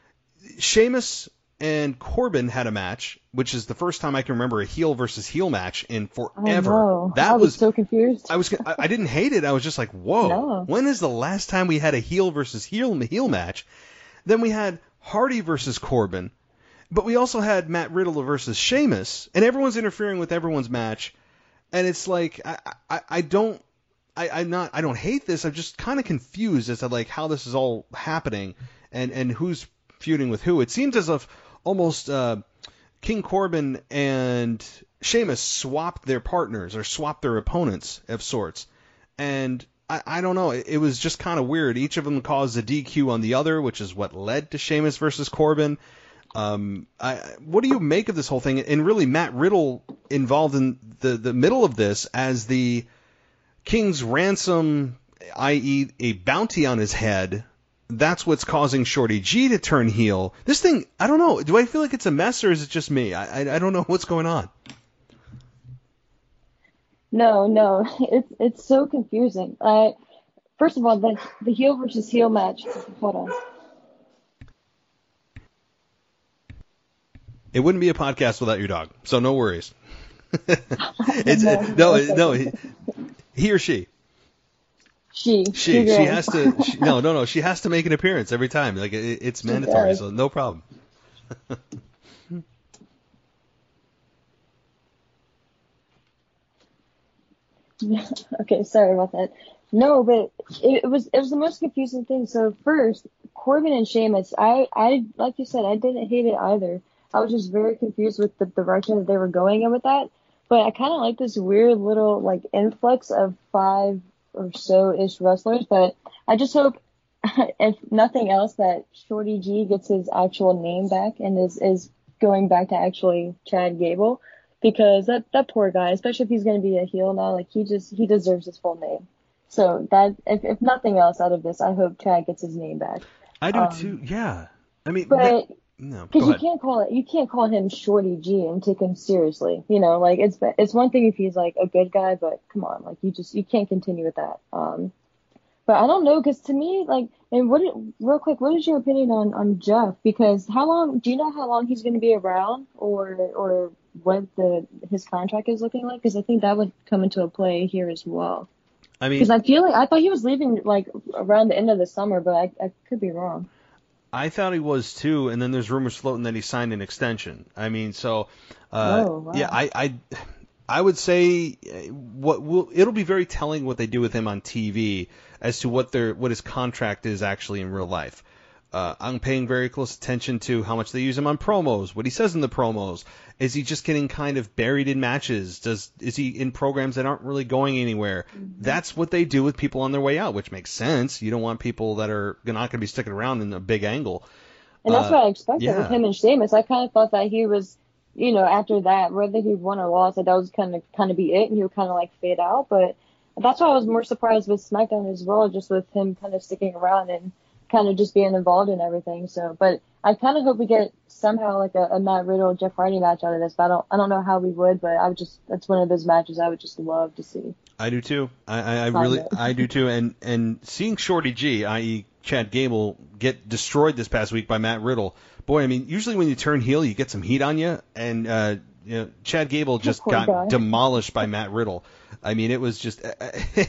Sheamus and Corbin had a match, which is the first time I can remember a heel versus heel match in forever. Oh, no. That I was, was so confused. I was, I, I didn't hate it. I was just like, whoa, No. when is the last time we had a heel versus heel heel match? Then we had Hardy versus Corbin, but we also had Matt Riddle versus Sheamus, and everyone's interfering with everyone's match, and it's like, I, I, I don't. I, I'm not. I don't hate this. I'm just kind of confused as to like how this is all happening and, and who's feuding with who. It seems as if almost uh, King Corbin and Sheamus swapped their partners or swapped their opponents of sorts. And I, I don't know. It, it was just kind of weird. Each of them caused a D Q on the other, which is what led to Sheamus versus Corbin. Um, I, what do you make of this whole thing? And really, Matt Riddle involved in the, the middle of this as the King's ransom, that is a bounty on his head, that's what's causing Shorty G to turn heel. This thing, I don't know. Do I feel like it's a mess or is it just me? I, I, I don't know what's going on. No, no, it's it's so confusing. Uh, first of all, the the heel versus heel match. Hold on. It wouldn't be a podcast without your dog, so no worries. it's, no, no, no, he, he or she. She. She. She, She has to. She, no, no, no. She has to make an appearance every time. Like it, it's mandatory, does. so no problem. Okay, sorry about that. No, but it, it was it was the most confusing thing. So first, Corbin and Sheamus, I, I like you said, I didn't hate it either. I was just very confused with the direction that they were going in with that. But I kind of like this weird little like influx of five or so ish wrestlers. But I just hope, if nothing else, that Shorty G gets his actual name back and is is going back to actually Chad Gable. Because that, that poor guy, especially if he's going to be a heel now, like he just, he deserves his full name. So that, if, if nothing else out of this, I hope Chad gets his name back. I do Um, too. Yeah. I mean, But, that- no, because go you ahead. can't call it, you can't call him Shorty G and take him seriously. You know, like it's, it's one thing if he's like a good guy, but come on, like you just, you can't continue with that. Um, but I don't know, because to me, like, and what, real quick, what is your opinion on, on Jeff? Because how long, do you know how long he's going to be around, or, or what the, his contract is looking like? Because I think that would come into a play here as well. I mean, Because I feel like, I thought he was leaving like around the end of the summer, but I, I could be wrong. I thought he was too, and then there's rumors floating that he signed an extension. I mean, so uh, Oh, wow. yeah, I, I I would say uh, what will it'll be very telling what they do with him on T V as to what their what his contract is actually in real life. Uh, I'm paying very close attention to how much they use him on promos, what he says in the promos. Is he just getting kind of buried in matches? Does is he in programs that aren't really going anywhere? Mm-hmm. That's what they do with people on their way out, which makes sense. You don't want people that are not going to be sticking around in a big angle. And that's uh, what I expected yeah. with him and Sheamus. I kind of thought that he was you know, after that, whether he won or lost, like, that was kind of kind of be it, and he would kind of like fade out. But that's why I was more surprised with SmackDown as well, just with him kind of sticking around and kind of just being involved in everything. So, but I kind of hope we get somehow like a, a Matt Riddle Jeff Hardy match out of this. But I don't, I don't know how we would, but I would just, that's one of those matches I would just love to see. I do too. I, I, I really, I do too. And and seeing Shorty G, that is. Chad Gable, get destroyed this past week by Matt Riddle. Boy, I mean, usually when you turn heel, you get some heat on you, and uh, you know, Chad Gable just got guy. demolished by Matt Riddle. I mean, it was just uh,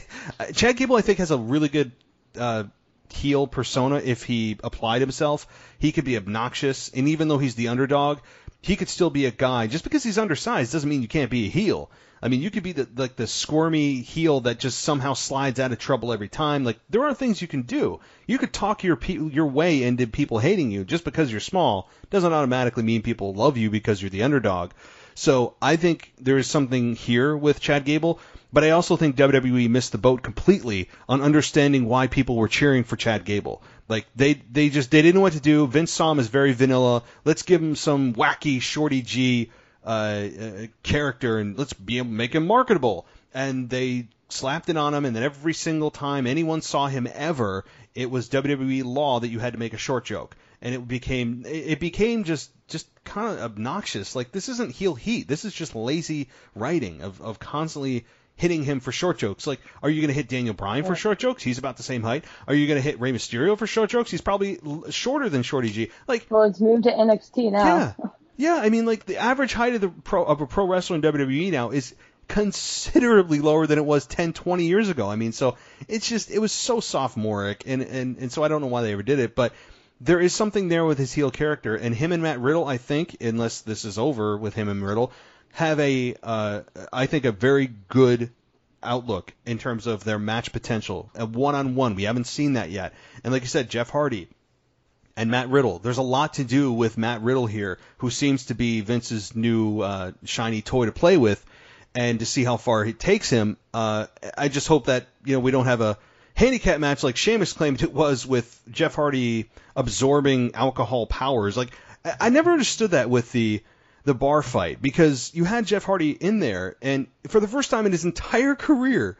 Chad Gable. I think has a really good uh, heel persona. If he applied himself, he could be obnoxious, and even though he's the underdog, he could still be a guy. Just because he's undersized doesn't mean you can't be a heel. I mean, you could be the like the squirmy heel that just somehow slides out of trouble every time. Like, there are things you can do. You could talk your your way into people hating you. Just because you're small doesn't automatically mean people love you because you're the underdog. So I think there is something here with Chad Gable, but I also think W W E missed the boat completely on understanding why people were cheering for Chad Gable. Like, they they just they didn't know what to do. Vince saw him as very vanilla. Let's give him some wacky Shorty G Uh, uh, character, and let's be able to make him marketable. And they slapped it on him, and then every single time anyone saw him ever, it was W W E law that you had to make a short joke, and it became it became just just kind of obnoxious. Like, this isn't heel heat. This is just lazy writing of of constantly hitting him for short jokes. Like, are you going to hit Daniel Bryan for short jokes? He's about the same height. Are you going to hit Rey Mysterio for short jokes? He's probably l- shorter than Shorty G. Like, well, it's moved to N X T now. Yeah. Yeah, I mean, like, the average height of the pro of a pro wrestler in W W E now is considerably lower than it was ten, twenty years ago. I mean, so it's just, it was so sophomoric, and, and, and so I don't know why they ever did it, but there is something there with his heel character, and him and Matt Riddle, I think, unless this is over with him and Riddle, have a, uh, I think, a very good outlook in terms of their match potential. A one-on-one, we haven't seen that yet. And like you said, Jeff Hardy and Matt Riddle. There's a lot to do with Matt Riddle here, who seems to be Vince's new uh, shiny toy to play with, and to see how far he takes him. Uh, I just hope that, you know, we don't have a handicap match like Sheamus claimed it was, with Jeff Hardy absorbing alcohol powers. Like, I, I never understood that with the the bar fight, because you had Jeff Hardy in there, and for the first time in his entire career,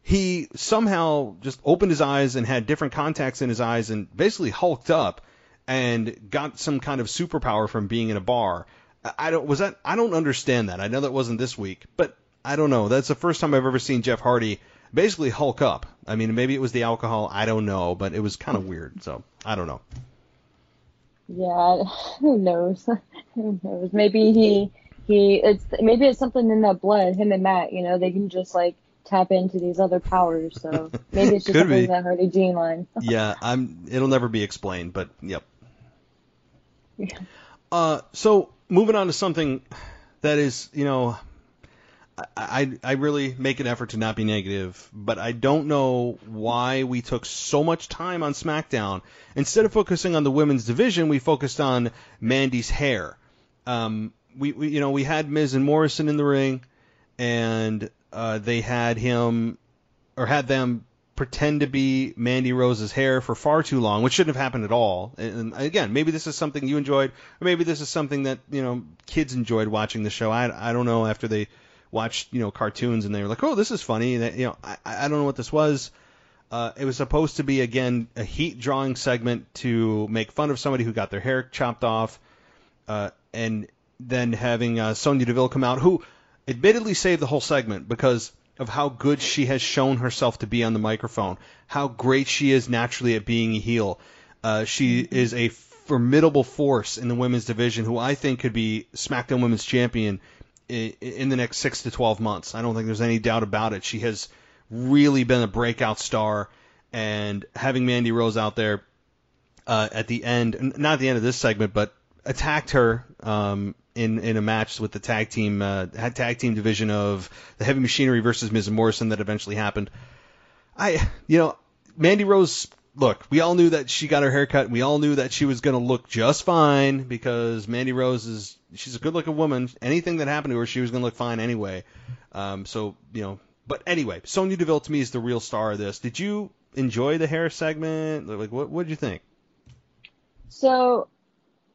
he somehow just opened his eyes and had different contacts in his eyes and basically hulked up and got some kind of superpower from being in a bar. I don't was that I don't understand that. I know that wasn't this week, but I don't know. That's the first time I've ever seen Jeff Hardy basically hulk up. I mean, maybe it was the alcohol, I don't know, but it was kind of weird. So I don't know. Yeah, who knows? Who knows? Maybe he he it's maybe it's something in that blood. Him and Matt, you know, they can just like tap into these other powers. So maybe it's just something in that Hardy gene line. Yeah, I'm. It'll never be explained, but yep. Yeah. Uh, so moving on to something that is, you know, I, I I really make an effort to not be negative, but I don't know why we took so much time on SmackDown. Instead of focusing on the women's division, we focused on Mandy's hair. Um, we, we you know we had Miz and Morrison in the ring, and uh, they had him or had them pretend to be Mandy Rose's hair for far too long, which shouldn't have happened at all. And again, maybe this is something you enjoyed, or maybe this is something that, you know, kids enjoyed watching the show. I, I don't know, after they watched, you know, cartoons and they were like, oh, this is funny. And, you know, I, I don't know what this was. Uh, it was supposed to be, again, a heat drawing segment to make fun of somebody who got their hair chopped off, uh, and then having uh, Sonya Deville come out, who admittedly saved the whole segment because of how good she has shown herself to be on the microphone, how great she is naturally at being a heel. Uh, she is a formidable force in the women's division, who I think could be SmackDown Women's Champion in, in the next six to twelve months. I don't think there's any doubt about it. She has really been a breakout star, and having Mandy Rose out there uh, at the end, not at the end of this segment, but attacked her um, in in a match with the tag team uh, tag team division of the Heavy Machinery versus Miz and Morrison that eventually happened. I, you know, Mandy Rose, look, we all knew that she got her hair cut. We all knew that she was going to look just fine because Mandy Rose is, she's a good-looking woman. Anything that happened to her, she was going to look fine anyway. Um, so, you know, but anyway, Sonya Deville to me is the real star of this. Did you enjoy the hair segment? Like, what what did you think? So,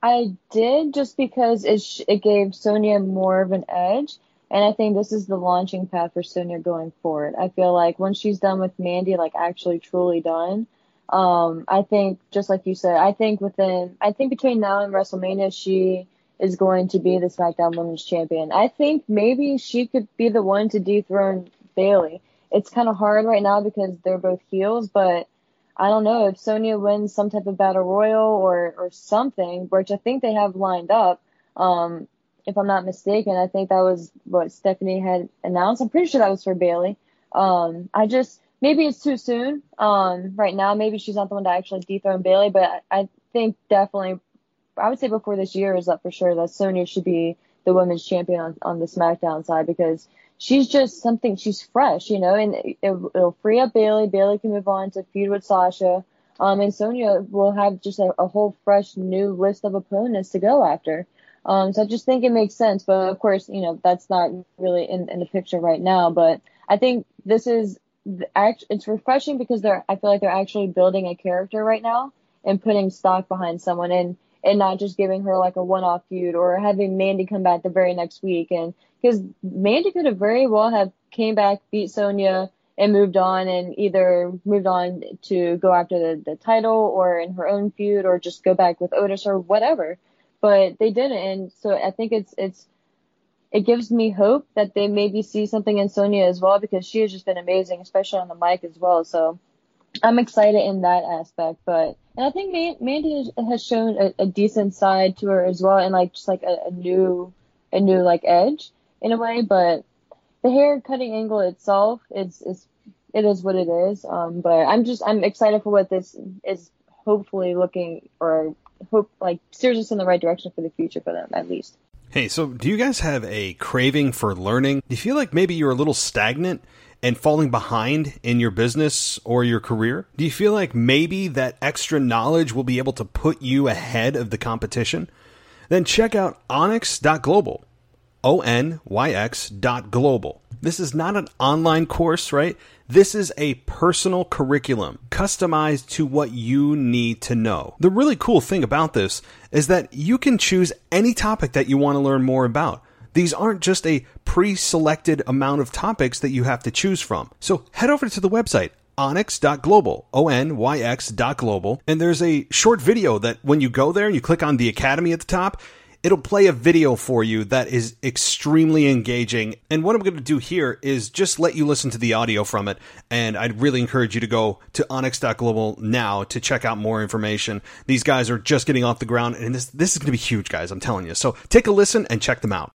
I did, just because it sh- it gave Sonya more of an edge, and I think this is the launching pad for Sonya going forward. I feel like once she's done with Mandy, like actually truly done, um, I think just like you said, I think within, I think between now and WrestleMania, she is going to be the SmackDown Women's Champion. I think maybe she could be the one to dethrone Bayley. It's kind of hard right now because they're both heels, but I don't know if Sonya wins some type of battle royal or, or something, which I think they have lined up. Um, if I'm not mistaken, I think that was what Stephanie had announced. I'm pretty sure that was for Bayley. Um, I just, maybe it's too soon. Um, right now, maybe she's not the one to actually dethrone Bayley, but I, I think definitely, I would say before this year is up for sure that Sonya should be the women's champion on, on the SmackDown side, because she's just something, she's fresh, you know, and it, it'll free up Bayley. Bayley can move on to feud with Sasha. Um, and Sonya will have just a, a whole fresh new list of opponents to go after. Um, so I just think it makes sense. But of course, you know, that's not really in, in the picture right now. But I think this is, the act, it's refreshing because they're, I feel like they're actually building a character right now and putting stock behind someone, and, and not just giving her like a one-off feud or having Mandy come back the very next week. And because Mandy could have very well have came back, beat Sonya, and moved on, and either moved on to go after the, the title or in her own feud or just go back with Otis or whatever. But they didn't. And so I think it's, it's, it gives me hope that they maybe see something in Sonya as well, because she has just been amazing, especially on the mic as well. So I'm excited in that aspect. But, and I think Man- Mandy has shown a, a decent side to her as well, and like, just like a, a new, a new like edge in a way. But the hair cutting angle itself is, is, it is what it is. Um, but I'm just, I'm excited for what this is hopefully looking, or hope like steers us in the right direction for the future for them, at least. Hey, so do you guys have a craving for learning? Do you feel like maybe you're a little stagnant and falling behind in your business or your career? Do you feel like maybe that extra knowledge will be able to put you ahead of the competition? Then check out onyx dot global. O N Y X dot global. This is not an online course, right? This is a personal curriculum customized to what you need to know. The really cool thing about this is that you can choose any topic that you want to learn more about. These aren't just a pre-selected amount of topics that you have to choose from. So head over to the website, onyx dot global, O N Y X dot global, and there's a short video that when you go there and you click on the Academy at the top, it'll play a video for you that is extremely engaging. And what I'm going to do here is just let you listen to the audio from it. And I'd really encourage you to go to onyx dot global now to check out more information. These guys are just getting off the ground, and this, this is going to be huge, guys, I'm telling you. So take a listen and check them out.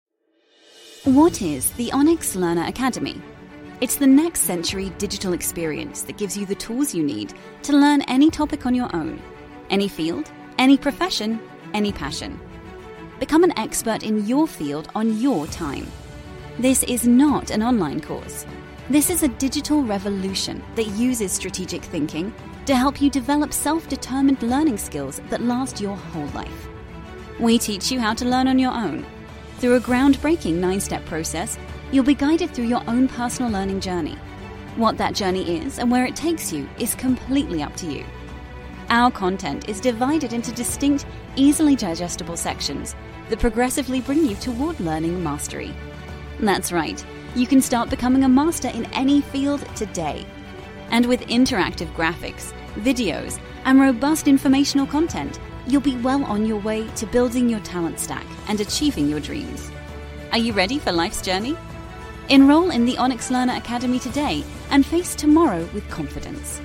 What is the Onyx Learner Academy? It's the next century digital experience that gives you the tools you need to learn any topic on your own. Any field, any profession, any passion. Become an expert in your field on your time. This is not an online course. This is a digital revolution that uses strategic thinking to help you develop self-determined learning skills that last your whole life. We teach you how to learn on your own. Through a groundbreaking nine-step process, you'll be guided through your own personal learning journey. What that journey is and where it takes you is completely up to you. Our content is divided into distinct, easily digestible sections that progressively bring you toward learning mastery. That's right, you can start becoming a master in any field today. And with interactive graphics, videos, and robust informational content, you'll be well on your way to building your talent stack and achieving your dreams. Are you ready for life's journey? Enroll in the Onyx Learner Academy today and face tomorrow with confidence.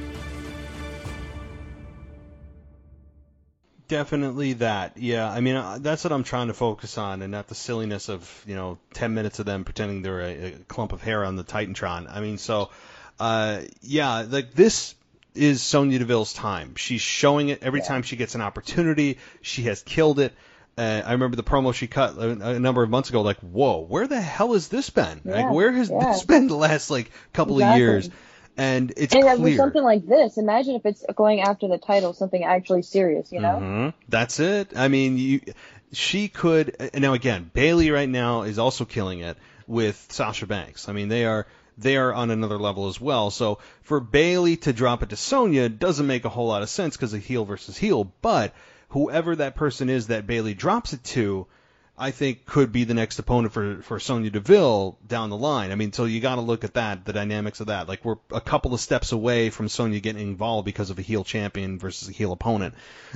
Definitely that. Yeah, I mean, uh, that's what I'm trying to focus on, and not the silliness of, you know, ten minutes of them pretending they're a, a clump of hair on the Titantron. I mean, so, uh, yeah, like this is Sonya Deville's time. She's showing it every time she gets an opportunity. She has killed it. Uh, I remember the promo she cut a, a number of months ago, like, whoa, where the hell has this been? Yeah, like, where has yeah. this been the last, like, couple Exactly. of years? And it's and clear. with something like this, imagine if it's going after the title, something actually serious, you know? Mm-hmm. That's it. I mean, you, she could. Now again, Bayley right now is also killing it with Sasha Banks. I mean, they are they are on another level as well. So for Bayley to drop it to Sonya doesn't make a whole lot of sense because of heel versus heel. But whoever that person is that Bayley drops it to, I think could be the next opponent for, for Sonya Deville down the line. I mean, so you got to look at that, the dynamics of that. Like, we're a couple of steps away from Sonya getting involved because of a heel champion versus a heel opponent.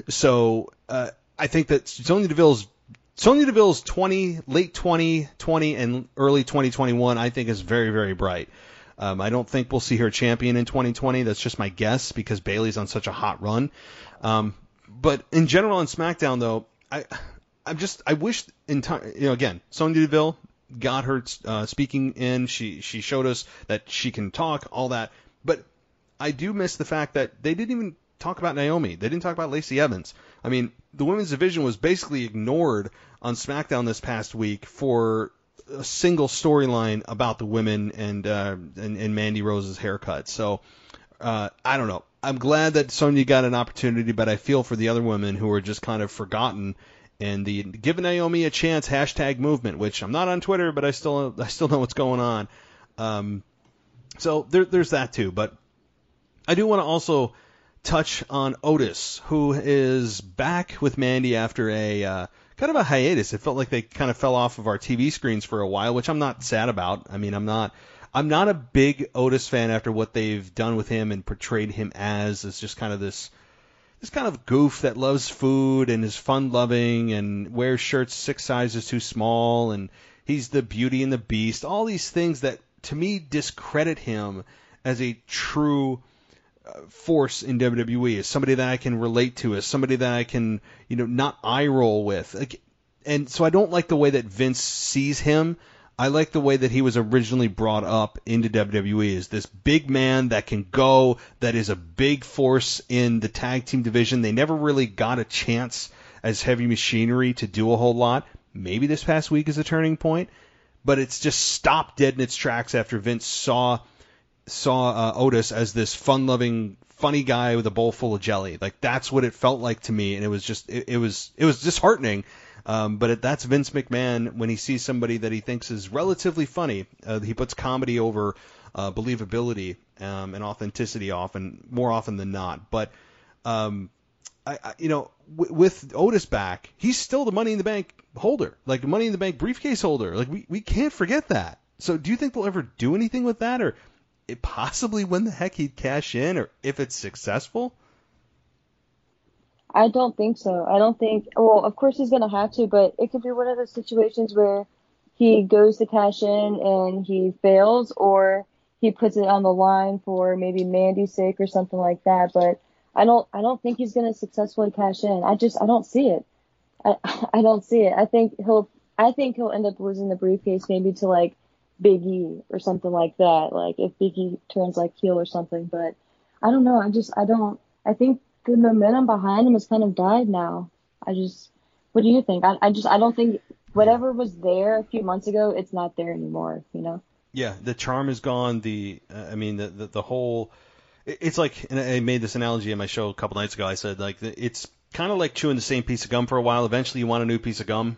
So uh, I think that Sonya Deville's Sonya Deville's twenty, late twenty twenty and early twenty twenty-one, I think, is very, very bright. Um, I don't think we'll see her champion in twenty twenty. That's just my guess because Bayley's on such a hot run. Um, but in general on SmackDown, though, I. I'm just, I wish, in time, you know, again, Sonya Deville got her uh, speaking in. She she showed us that she can talk, all that. But I do miss the fact that they didn't even talk about Naomi. They didn't talk about Lacey Evans. I mean, the women's division was basically ignored on SmackDown this past week for a single storyline about the women and, uh, and, and Mandy Rose's haircut. So, uh, I don't know. I'm glad that Sonya got an opportunity, but I feel for the other women who were just kind of forgotten. And the give Naomi a chance hashtag movement, which I'm not on Twitter, but I still I still know what's going on. Um, so there, there's that too. But I do want to also touch on Otis, who is back with Mandy after a uh, kind of a hiatus. It felt like they kind of fell off of our T V screens for a while, which I'm not sad about. I mean, I'm not I'm not a big Otis fan after what they've done with him and portrayed him as as just kind of this. This kind of goof that loves food and is fun-loving and wears shirts six sizes too small, and he's the Beauty and the Beast. All these things that, to me, discredit him as a true uh, force in W W E, as somebody that I can relate to, as somebody that I can, you know, not eye roll with. Like, and so I don't like the way that Vince sees him. I like the way that he was originally brought up into W W E as this big man that can go, that is a big force in the tag team division. They never really got a chance as Heavy Machinery to do a whole lot. Maybe this past week is a turning point, but it's just stopped dead in its tracks after Vince saw saw uh, Otis as this fun-loving, funny guy with a bowl full of jelly. Like, that's what it felt like to me, and it was just it, it was it was disheartening. Um, but it, that's Vince McMahon when he sees somebody that he thinks is relatively funny. Uh, he puts comedy over uh, believability um, and authenticity often, more often than not. But, um, I, I, you know, w- with Otis back, he's still the Money in the Bank holder, like the Money in the Bank briefcase holder. Like, we, we can't forget that. So do you think they'll ever do anything with that, or it possibly when the heck he'd cash in, or if it's successful? I don't think so. I don't think, well, of course he's going to have to, but it could be one of those situations where he goes to cash in and he fails, or he puts it on the line for maybe Mandy's sake or something like that. But I don't, I don't think he's going to successfully cash in. I just, I don't see it. I, I don't see it. I think he'll, I think he'll end up losing the briefcase maybe to like Big E or something like that. Like if Big E turns like heel or something, but I don't know. I just, I don't, I think the momentum behind him has kind of died now. I just, what do you think? I, I just, I don't think whatever was there a few months ago, it's not there anymore, you know? Yeah, the charm is gone. The, uh, I mean, the, the, the whole, it's like, and I made this analogy in my show a couple nights ago. I said, like, it's kind of like chewing the same piece of gum for a while. Eventually you want a new piece of gum.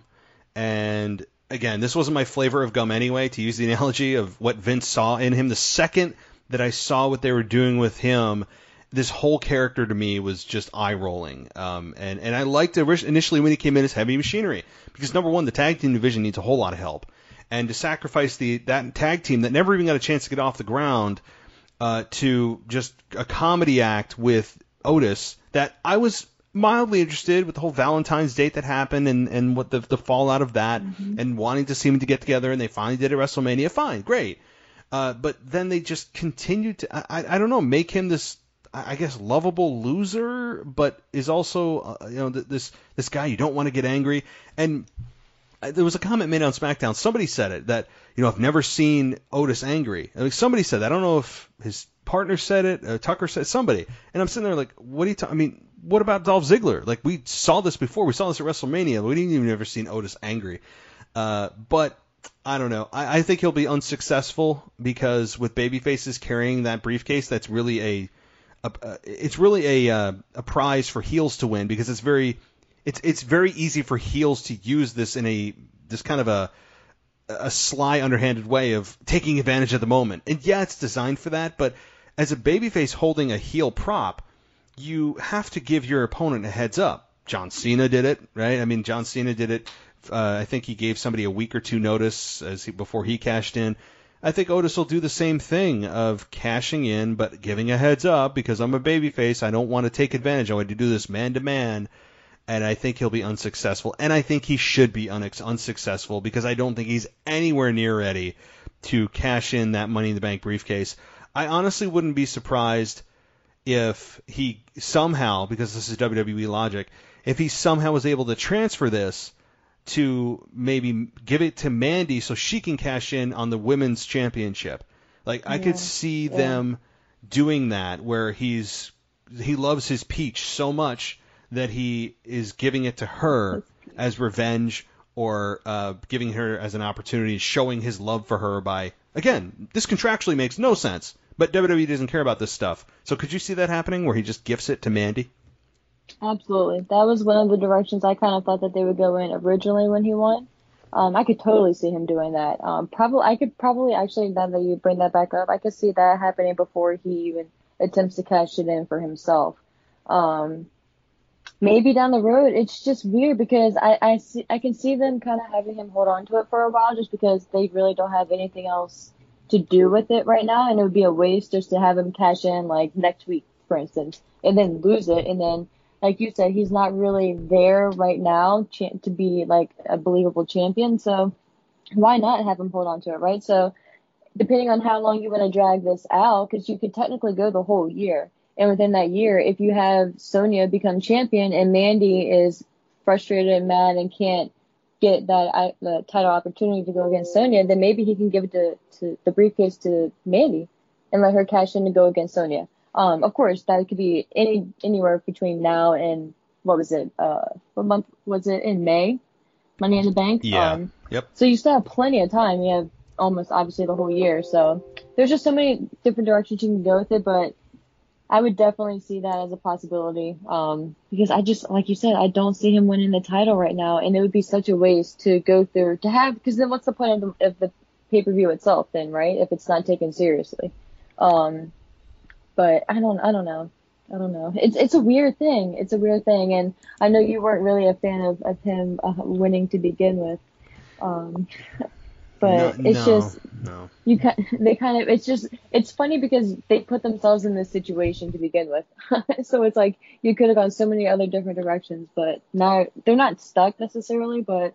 And again, this wasn't my flavor of gum anyway, to use the analogy of what Vince saw in him. The second that I saw what they were doing with him, this whole character to me was just eye-rolling. Um, and, and I liked it initially when he came in as Heavy Machinery. Because, number one, the tag team division needs a whole lot of help. And to sacrifice the that tag team that never even got a chance to get off the ground uh, to just a comedy act with Otis, that I was mildly interested with the whole Valentine's date that happened and, and what the, the fallout of that, mm-hmm. and wanting to see them to get together, and they finally did at WrestleMania. Fine, great. Uh, but then they just continued to, I, I don't know, make him this, I guess, lovable loser, but is also, uh, you know, this this guy you don't want to get angry. And there was a comment made on SmackDown. Somebody said it, that, you know, I've never seen Otis angry. I mean, somebody said that. I don't know if his partner said it, uh, Tucker said, somebody. And I'm sitting there like, what are you talking? I mean, what about Dolph Ziggler? Like, we saw this before. We saw this at WrestleMania. We didn't even ever seen Otis angry. Uh, but I don't know. I, I think he'll be unsuccessful because with babyfaces carrying that briefcase, that's really a Uh, it's really a uh, a prize for heels to win, because it's very it's it's very easy for heels to use this in a this kind of a a sly, underhanded way of taking advantage of the moment. And yeah, it's designed for that, but as a babyface holding a heel prop, you have to give your opponent a heads up. John Cena did it, right? I mean, John Cena did it. Uh, I think he gave somebody a week or two notice as he, before he cashed in. I think Otis will do the same thing of cashing in, but giving a heads up because I'm a babyface. I don't want to take advantage. I want to do this man to man, and I think he'll be unsuccessful. And I think he should be un- unsuccessful because I don't think he's anywhere near ready to cash in that Money in the Bank briefcase. I honestly wouldn't be surprised if he somehow, because this is W W E logic, if he somehow was able to transfer this to maybe give it to Mandy so she can cash in on the women's championship. Like, yeah. I could see yeah. them doing that where he's he loves his Peach so much that he is giving it to her as revenge or uh, giving her as an opportunity, showing his love for her by, again, this contractually makes no sense, but W W E doesn't care about this stuff. So could you see that happening where he just gifts it to Mandy? Absolutely. That was one of the directions I kind of thought that they would go in originally when he won. Um, I could totally see him doing that. Um, probably, I could probably actually, now that you bring that back up, I could see that happening before he even attempts to cash it in for himself. Um, maybe down the road, it's just weird because I, I see, I can see them kind of having him hold on to it for a while just because they really don't have anything else to do with it right now. And it would be a waste just to have him cash in like next week, for instance, and then lose it. And then, like you said, he's not really there right now cha- to be like a believable champion. So why not have him hold on to it, right? So depending on how long you want to drag this out, because you could technically go the whole year. And within that year, if you have Sonya become champion and Mandy is frustrated and mad and can't get that uh, the title opportunity to go against Sonya, then maybe he can give it to, to the briefcase to Mandy and let her cash in to go against Sonya. Um, of course, that could be any anywhere between now and, what was it, uh, what month was it, in May? Money in the Bank? Yeah, um, yep. So you still have plenty of time. You have almost, obviously, the whole year. So there's just so many different directions you can go with it, but I would definitely see that as a possibility. Um, because I just, like you said, I don't see him winning the title right now, and it would be such a waste to go through, to have, because then what's the point of the, of the pay-per-view itself then, right? If it's not taken seriously. Um, But I don't, I don't know. I don't know. It's, it's a weird thing. It's a weird thing. And I know you weren't really a fan of, of him uh, winning to begin with. Um, but no, it's no, just, no. you kind, they kind of, it's just, it's funny because they put themselves in this situation to begin with. So it's like, you could have gone so many other different directions, but now they're not stuck necessarily, but.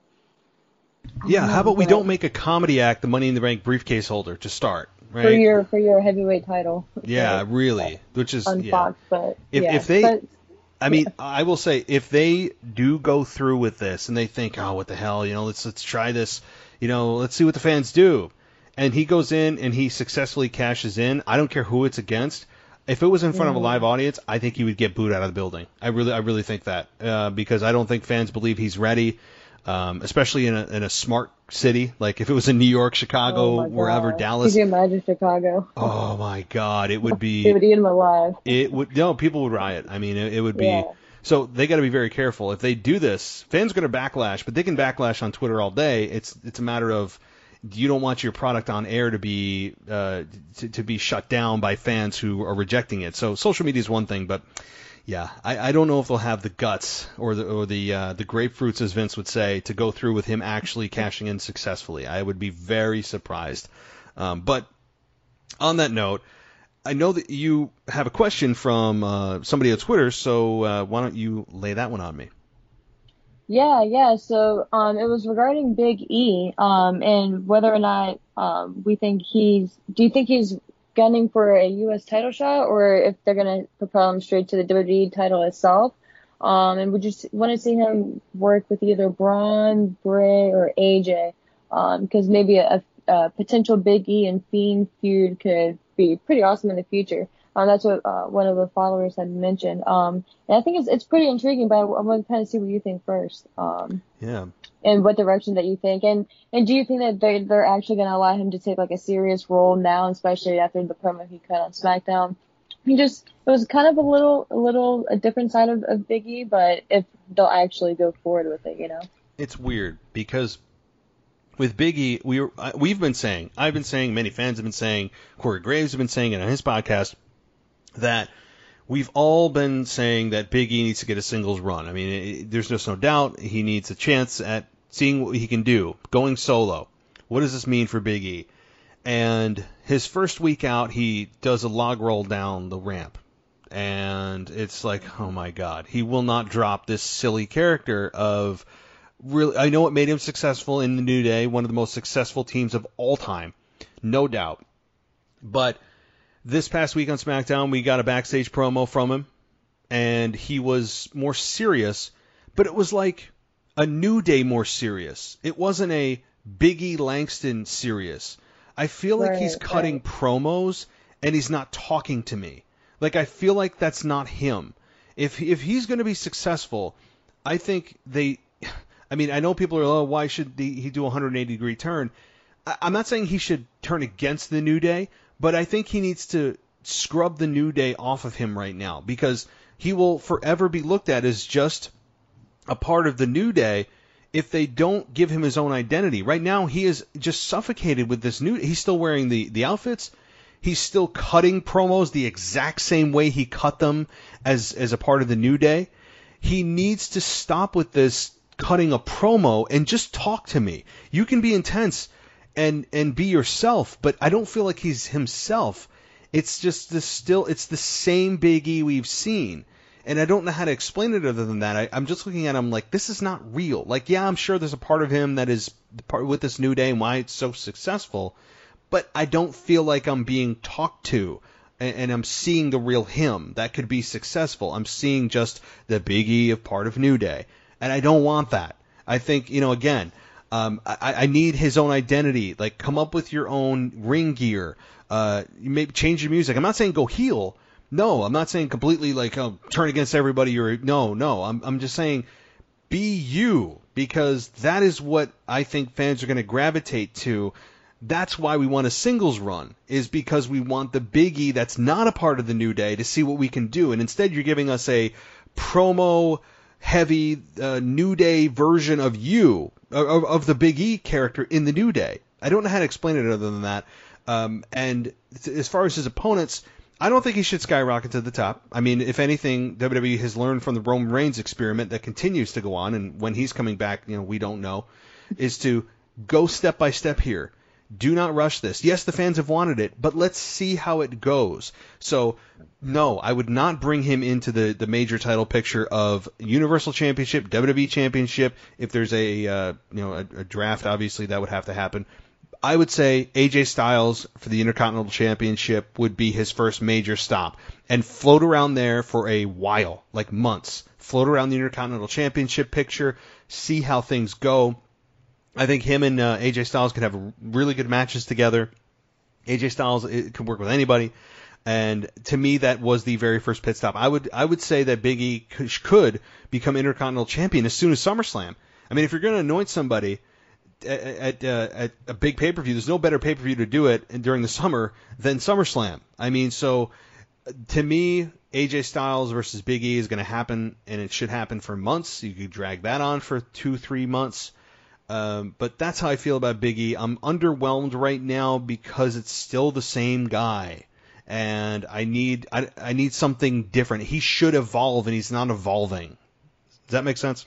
Yeah. Know, how about we but, don't make a comedy act the Money in the Bank briefcase holder to start? Right? For your for your heavyweight title. Yeah, right? really. Which is on yeah. Fox, but if yeah. if they, but, I mean, I will say if they do go through with this and they think, oh, what the hell, you know, let's let's try this, you know, let's see what the fans do, and he goes in and he successfully cashes in, I don't care who it's against. If it was in front mm. of a live audience, I think he would get booed out of the building. I really I really think that uh, because I don't think fans believe he's ready. Um, especially in a in a smart city, like if it was in New York, Chicago, oh wherever, Dallas. Could you imagine Chicago? Oh my God, it would be. They would eat him alive. It would no, people would riot. I mean, it, it would be. Yeah. So they got to be very careful. If they do this, fans are going to backlash, but they can backlash on Twitter all day. It's it's a matter of you don't want your product on air to be uh, to, to be shut down by fans who are rejecting it. So social media is one thing, but. Yeah, I, I don't know if they'll have the guts or the or the uh, the grapefruits, as Vince would say, to go through with him actually cashing in successfully. I would be very surprised. Um, but on that note, I know that you have a question from uh, somebody on Twitter, so uh, why don't you lay that one on me? Yeah, yeah. So um, it was regarding Big E um, and whether or not um, we think he's. Do you think he's gunning for a U S title shot, or if they're going to propel him straight to the W W E title itself? Um, and would you want to see him work with either Braun, Bray, or A J? Um, because maybe a, a potential Big E and Fiend feud could be pretty awesome in the future. Um, that's what uh, one of the followers had mentioned. Um, and I think it's it's pretty intriguing, but I, I want to kind of see what you think first. Um, yeah. And what direction that you think, and and do you think that they they're actually going to allow him to take like a serious role now, especially after the promo he cut on SmackDown? He just it was kind of a little a little a different side of, of Big E, but if they'll actually go forward with it, you know. It's weird because with Big E, we were, we've been saying, I've been saying, many fans have been saying, Corey Graves have been saying it on his podcast, that we've all been saying that Big E needs to get a singles run. I mean, it, there's just no doubt he needs a chance at seeing what he can do, going solo. What does this mean for Big E? And his first week out, he does a log roll down the ramp. And it's like, oh my God, he will not drop this silly character of really, I know it made him successful in the New Day, one of the most successful teams of all time, no doubt. But this past week on SmackDown, we got a backstage promo from him, and he was more serious, but it was like a New Day more serious. It wasn't a Biggie Langston serious. I feel like right, he's cutting right. promos, and he's not talking to me. Like, I feel like that's not him. If if he's going to be successful, I think they... I mean, I know people are, oh, why should he do a one hundred eighty degree turn? I'm not saying he should turn against the New Day, but I think he needs to scrub the New Day off of him right now, because he will forever be looked at as just a part of the New Day if they don't give him his own identity. Right now, he is just suffocated with this new... He's still wearing the, the outfits. He's still cutting promos the exact same way he cut them as, as a part of the New Day. He needs to stop with this cutting a promo and just talk to me. You can be intense and, and be yourself, but I don't feel like he's himself. It's just the still, it's the same Big E we've seen. And I don't know how to explain it other than that. I, I'm just looking at him like, this is not real. Like, yeah, I'm sure there's a part of him that is part with this New Day and why it's so successful, but I don't feel like I'm being talked to and, and I'm seeing the real him that could be successful. I'm seeing just the Big E of part of New Day, and I don't want that. I think, you know, again, um, I, I need his own identity. Like, come up with your own ring gear. Uh, maybe change your music. I'm not saying go heel. No, I'm not saying completely like oh, turn against everybody. You're no, no. I'm I'm just saying be you, because that is what I think fans are going to gravitate to. That's why we want a singles run, is because we want the Big E that's not a part of the New Day to see what we can do. And instead you're giving us a promo-heavy uh, New Day version of you, of, of the Big E character in the New Day. I don't know how to explain it other than that. Um, and th- as far as his opponents, I don't think he should skyrocket to the top. I mean, if anything, W W E has learned from the Roman Reigns experiment that continues to go on, and when he's coming back, you know, we don't know, is to go step by step here. Do not rush this. Yes, the fans have wanted it, but let's see how it goes. So, no, I would not bring him into the, the major title picture of Universal Championship, W W E Championship. If there's a uh, you know a, a draft, obviously that would have to happen. I would say A J Styles for the Intercontinental Championship would be his first major stop, and float around there for a while, like months. Float around the Intercontinental Championship picture, see how things go. I think him and uh, A J Styles could have really good matches together. A J Styles it could work with anybody, and to me that was the very first pit stop. I would I would say that Big E could become Intercontinental Champion as soon as SummerSlam. I mean, if you're going to anoint somebody at at, uh, at a big pay-per-view, there's no better pay-per-view to do it during the summer than SummerSlam. I mean, so to me, A J Styles versus Big E is going to happen, and it should happen for months. You could drag that on for two, three months. Um, but that's how I feel about Big E. I'm underwhelmed right now because it's still the same guy, and I need I, I need something different. He should evolve, and he's not evolving. Does that make sense?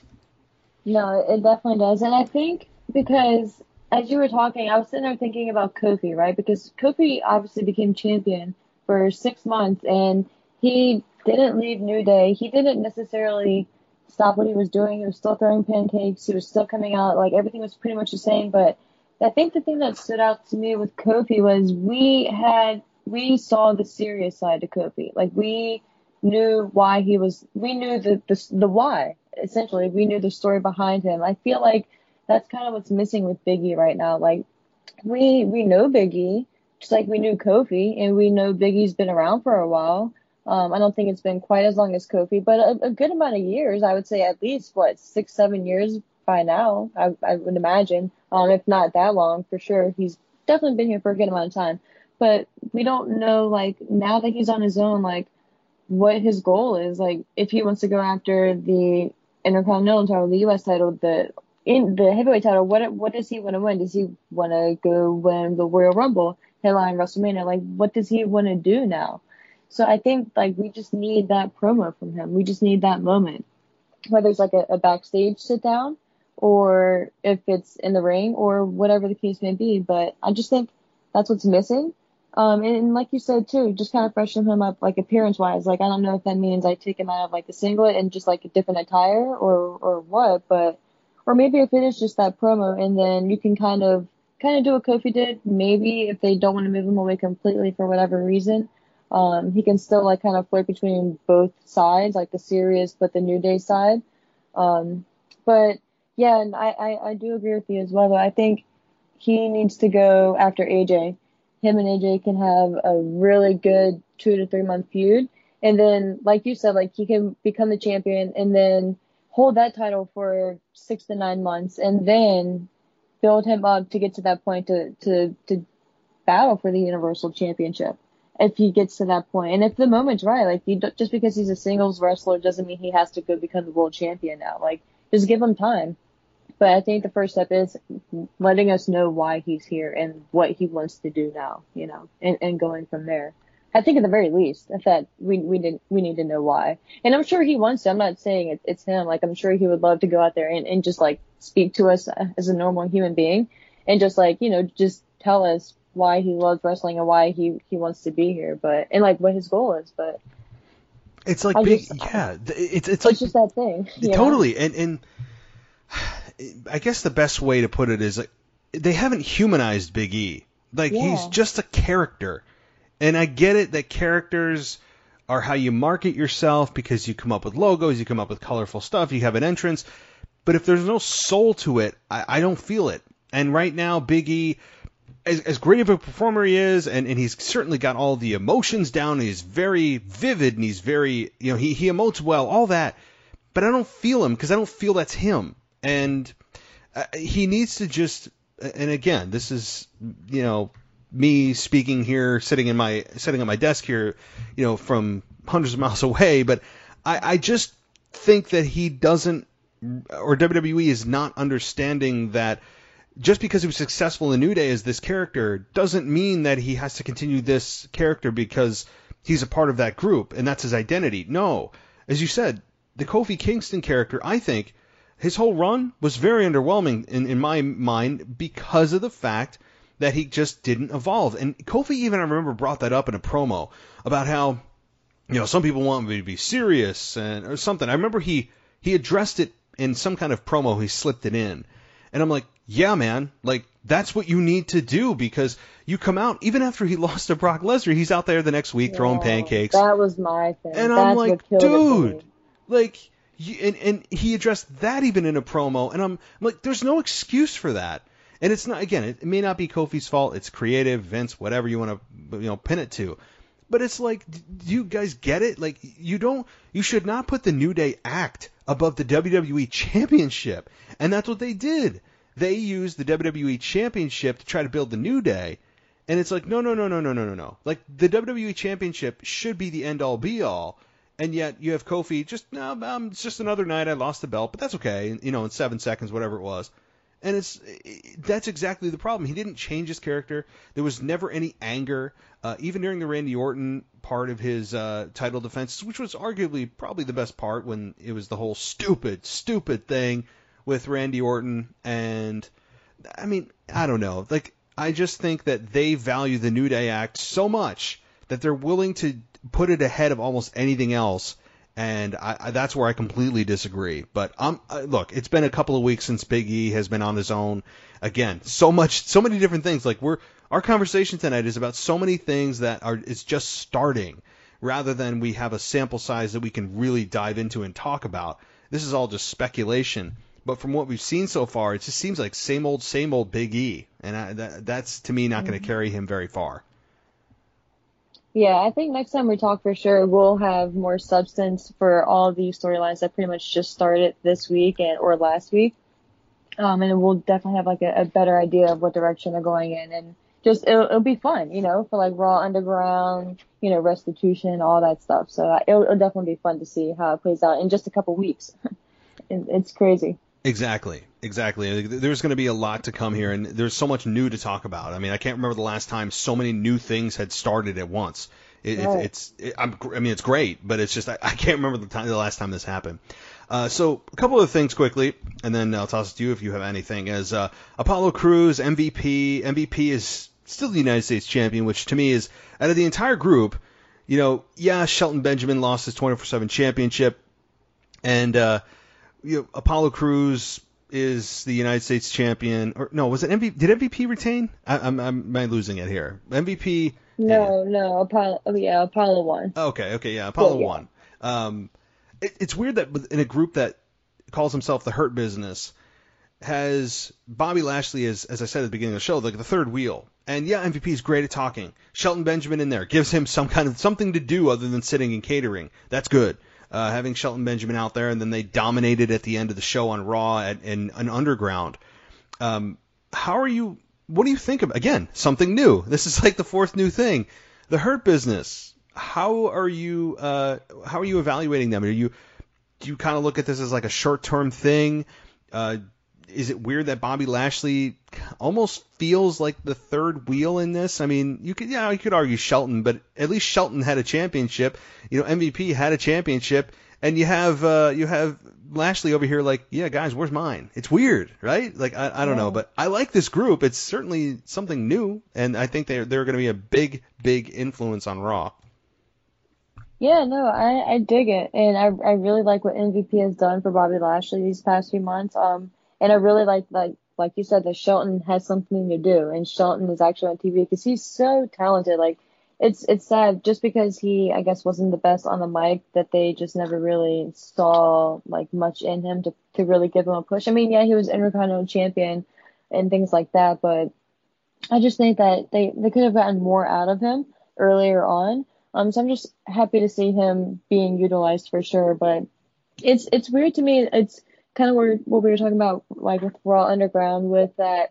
No, it definitely does. And I think because as you were talking, I was sitting there thinking about Kofi, right? Because Kofi obviously became champion for six months, and he didn't leave New Day. He didn't necessarily stop what he was doing. He was still throwing pancakes. He was still coming out. Like, everything was pretty much the same. But I think the thing that stood out to me with Kofi was we had, we saw the serious side to Kofi. Like, we knew why he was, we knew the, the, the why, essentially. We knew the story behind him. I feel like that's kind of what's missing with Big E right now. Like, we, we know Big E, just like we knew Kofi, and we know Big E's been around for a while. Um, I don't think it's been quite as long as Kofi, but a, a good amount of years. I would say at least, what, six, seven years by now, I, I would imagine. Um, if not that long, for sure. He's definitely been here for a good amount of time. But we don't know, like, now that he's on his own, like, what his goal is. Like, if he wants to go after the Intercontinental title, the U S title, the in the heavyweight title, what what does he want to win? Does he want to go win the Royal Rumble, headline WrestleMania? Like, what does he want to do now? So I think, like, we just need that promo from him. We just need that moment, whether it's like a, a backstage sit down or if it's in the ring or whatever the case may be. But I just think that's what's missing. Um, and, and like you said, too, just kind of freshen him up, like, appearance-wise. Like, I don't know if that means I take him out of, like, the singlet and just, like, a different attire or, or what, but, or maybe if it is just that promo and then you can kind of, kind of do what Kofi did. Maybe if they don't want to move him away completely for whatever reason, um, he can still, like, kind of flirt between both sides, like the serious but the New Day side. Um, but, yeah, and I, I, I do agree with you as well, though. I think he needs to go after A J. Him and A J can have a really good two to three month feud. And then, like you said, like he can become the champion and then hold that title for six to nine months and then build him up to get to that point to, to, to battle for the Universal Championship if he gets to that point. And if the moment's right, like you don't, just because he's a singles wrestler doesn't mean he has to go become the world champion now. Like, just give him time. But I think the first step is letting us know why he's here and what he wants to do now, you know, and, and going from there. I think at the very least, if that we we didn't we need to know why. And I'm sure he wants to. I'm not saying it, it's him. Like, I'm sure he would love to go out there and, and just like speak to us as a normal human being and just like, you know, just tell us why he loves wrestling and why he, he wants to be here, but and like what his goal is. But it's like I big, just, yeah. It's it's, it's like just that thing. Totally, know? and and. I guess the best way to put it is like they haven't humanized Big E. Like yeah. he's just a character. And I get it that characters are how you market yourself because you come up with logos, you come up with colorful stuff, you have an entrance. But if there's no soul to it, I, I don't feel it. And right now, Big E, as, as great of a performer he is, and, and he's certainly got all the emotions down, and he's very vivid, and he's very, you know, he, he emotes well, all that. But I don't feel him because I don't feel that's him. And uh, he needs to just, and again, this is, you know, me speaking here, sitting in my, sitting at my desk here, you know, from hundreds of miles away. But I, I just think that he doesn't, or W W E is not understanding that just because he was successful in New Day as this character doesn't mean that he has to continue this character because he's a part of that group and that's his identity. No, as you said, the Kofi Kingston character, I think, his whole run was very underwhelming in, in my mind because of the fact that he just didn't evolve. And Kofi even, I remember, brought that up in a promo about how, you know, some people want me to be serious and or something. I remember he, he addressed it in some kind of promo. He slipped it in. And I'm like, yeah, man, like, that's what you need to do because you come out, even after he lost to Brock Lesnar, he's out there the next week yeah, throwing pancakes. That was my thing. And that's I'm like, dude, like... And, and he addressed that even in a promo, and I'm, I'm like, there's no excuse for that. And it's not, again, it, it may not be Kofi's fault. It's creative, Vince, whatever you want to, you know, pin it to. But it's like, do you guys get it? Like, you don't, you should not put the New Day act above the W W E Championship. And that's what they did. They used the W W E Championship to try to build the New Day. And it's like, no, no, no, no, no, no, no, no. Like, the W W E Championship should be the end-all, be-all. And yet you have Kofi, just, no, um, it's just another night, I lost the belt, but that's okay, you know, in seven seconds, whatever it was. And it's that's exactly the problem. He didn't change his character. There was never any anger, uh, even during the Randy Orton part of his uh, title defense, which was arguably probably the best part when it was the whole stupid, stupid thing with Randy Orton. And, I mean, I don't know. Like, I just think that they value the New Day act so much that they're willing to put it ahead of almost anything else, and I, I, that's where I completely disagree. But um, look, it's been a couple of weeks since Big E has been on his own. Again, so much, so many different things. Like we're our conversation tonight is about so many things that are it's just starting, rather than we have a sample size that we can really dive into and talk about. This is all just speculation. But from what we've seen so far, it just seems like same old, same old Big E, and I, that, that's to me not mm-hmm. going to carry him very far. Yeah, I think next time we talk for sure, we'll have more substance for all these storylines that pretty much just started this week and or last week. Um, and we'll definitely have like a, a better idea of what direction they're going in. And just, it'll, it'll be fun, you know, for like Raw Underground, you know, Restitution, all that stuff. So uh, it'll, it'll definitely be fun to see how it plays out in just a couple weeks. it, it's crazy. Exactly. Exactly. There's going to be a lot to come here, and there's so much new to talk about. I mean, I can't remember the last time so many new things had started at once. It, Right. it, it's, it, I'm, I mean, it's great, but it's just I, I can't remember the time, the last time this happened. Uh, so a couple of things quickly, and then I'll toss it to you if you have anything. As uh, Apollo Crews, M V P, M V P is still the United States champion, which to me is out of the entire group. You know, yeah, Shelton Benjamin lost his twenty-four seven championship, and uh, you know, Apollo Crews is the United States champion. Or no, was it M V P? Did M V P retain? I, I'm, I'm am I losing it here? M V P. No, no, Apollo. Oh, yeah, Apollo won. Okay, okay, yeah, Apollo Yeah, yeah. won. Um, it, it's weird that in a group that calls himself the Hurt Business has Bobby Lashley as, as I said at the beginning of the show, like the third wheel. And yeah, M V P is great at talking. Shelton Benjamin in there gives him some kind of something to do other than sitting and catering. That's good. Uh, having Shelton Benjamin out there, and then they dominated at the end of the show on Raw at, in an Underground. Um, how are you? What do you think of? Again, something new. This is like the fourth new thing. The Hurt Business. How are you? Uh, how are you evaluating them? Are you? Do you kind of look at this as like a short-term thing? Uh, is it weird that Bobby Lashley almost feels like the third wheel in this? I mean, you could, yeah, you could argue Shelton, but at least Shelton had a championship. You know, M V P had a championship, and you have uh, you have Lashley over here like, yeah, guys, where's mine? It's weird, right? Like, I, I don't know, but I like this group. It's certainly something new, and I think they're they're going to be a big, big influence on Raw. Yeah, no, I, I dig it, and I I really like what M V P has done for Bobby Lashley these past few months. Um, and I really like like like you said that Shelton has something to do, and Shelton is actually on T V because he's so talented. Like, it's it's sad just because he I guess wasn't the best on the mic that they just never really saw like much in him to to really give him a push. I mean, yeah, he was Intercontinental champion and things like that, but I just think that they they could have gotten more out of him earlier on. Um, so I'm just happy to see him being utilized for sure. But it's it's weird to me. It's kind of what what we were talking about, like with Raw Underground, with that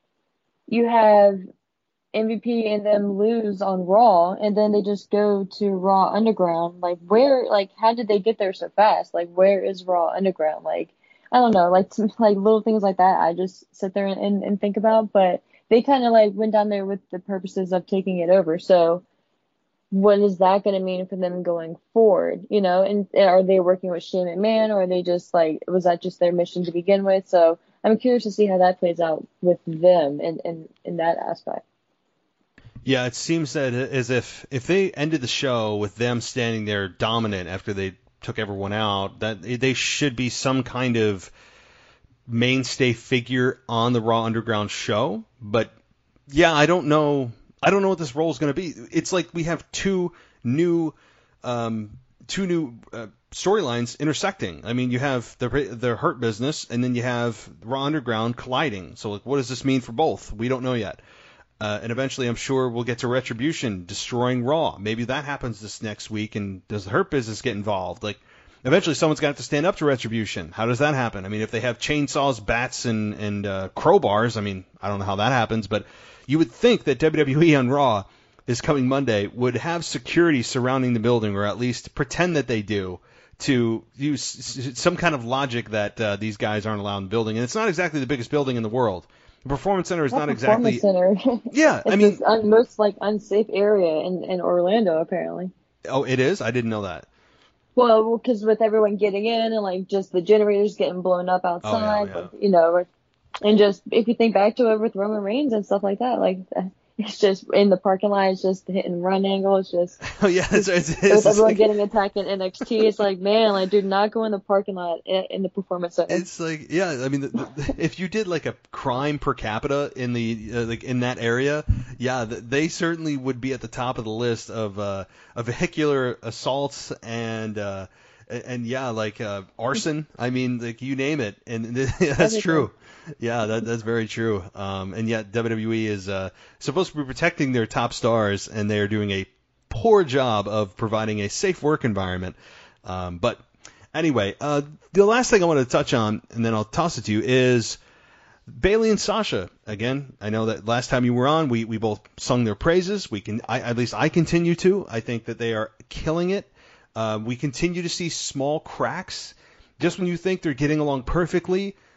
you have M V P and them lose on Raw, and then they just go to Raw Underground. Like, where, like, how did they get there so fast? Like, where is Raw Underground? Like, I don't know, like, some, like little things like that. I just sit there and, and, and think about, but they kind of like went down there with the purposes of taking it over. So what is that going to mean for them going forward? You know, and, and are they working with Shane McMahon, or are they just like, was that just their mission to begin with? So I'm curious to see how that plays out with them in, in, in that aspect. Yeah, it seems that as if if they ended the show with them standing there dominant after they took everyone out, that they should be some kind of mainstay figure on the Raw Underground show. But yeah, I don't know. I don't know what this role is going to be. It's like we have two new, um, two new uh, storylines intersecting. I mean, you have the the Hurt Business, and then you have Raw Underground colliding. So, like, what does this mean for both? We don't know yet. Uh, and eventually, I'm sure we'll get to Retribution destroying Raw. Maybe that happens this next week. And does the Hurt Business get involved? Like, eventually, someone's got to stand up to Retribution. How does that happen? I mean, if they have chainsaws, bats, and and uh, crowbars, I mean, I don't know how that happens, but you would think that W W E on Raw this coming Monday would have security surrounding the building, or at least pretend that they do, to use some kind of logic that uh, these guys aren't allowed in the building. And it's not exactly the biggest building in the world. The Performance Center is That not exactly. Performance Center. Yeah, it's I mean, the un- most like unsafe area in, in Orlando, apparently. oh, it is. I didn't know that. Well, because with everyone getting in and like just the generators getting blown up outside, yeah. like, you know, and just if you think back to it with Roman Reigns and stuff like that, like it's just in the parking lot, it's just hit and run angle. It's just Oh yeah, it's, it's, it's, with it's everyone like, getting attacked in N X T. It's like, man, like do not go in the parking lot in, in the Performance Center. it's like yeah. I mean, the, the, if you did like a crime per capita in the uh, like in that area, yeah, th- they certainly would be at the top of the list of uh, of vehicular assaults and. Uh, And, and yeah, like uh, arson. I mean, like you name it, and that's true. Yeah, that, that's very true. Um, and yet W W E is uh, supposed to be protecting their top stars, and they are doing a poor job of providing a safe work environment. Um, but anyway, uh, the last thing I want to touch on, and then I'll toss it to you, is Bayley and Sasha. Again, I know that last time you were on, we, we both sung their praises. We can, I, at least I continue to. I think that they are killing it. Uh, we continue to see small cracks. Just when you think they're getting along perfectly,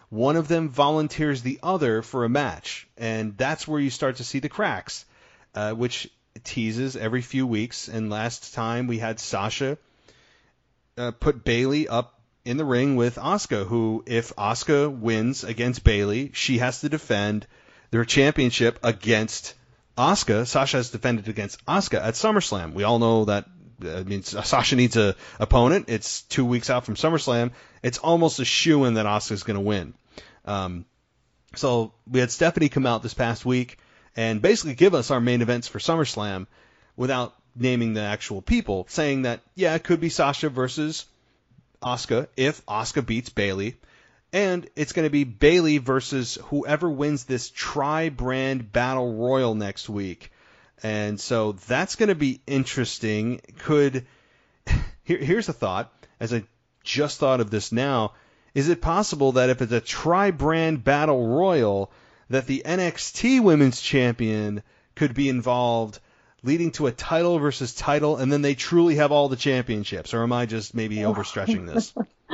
one of them volunteers the other for a match, and that's where you start to see the cracks, uh, which teases every few weeks. And last time we had Sasha uh, put Bayley up in the ring with Asuka, who, if Asuka wins against Bayley, she has to defend their championship against Asuka. Sasha has defended against Asuka at SummerSlam. We all know that. I mean, Sasha needs a opponent. It's two weeks out from SummerSlam. It's almost a shoo-in that Asuka's going to win. Um, so we had Stephanie come out this past week and basically give us our main events for SummerSlam without naming the actual people, saying that, yeah, it could be Sasha versus Asuka if Asuka beats Bayley. And it's going to be Bayley versus whoever wins this tri-brand battle royal next week. And so that's going to be interesting. Could here, here's a thought, as I just thought of this now. Is it possible that if it's a tri-brand battle royal, that the N X T Women's Champion could be involved, leading to a title versus title, and then they truly have all the championships? Or am I just maybe overstretching this?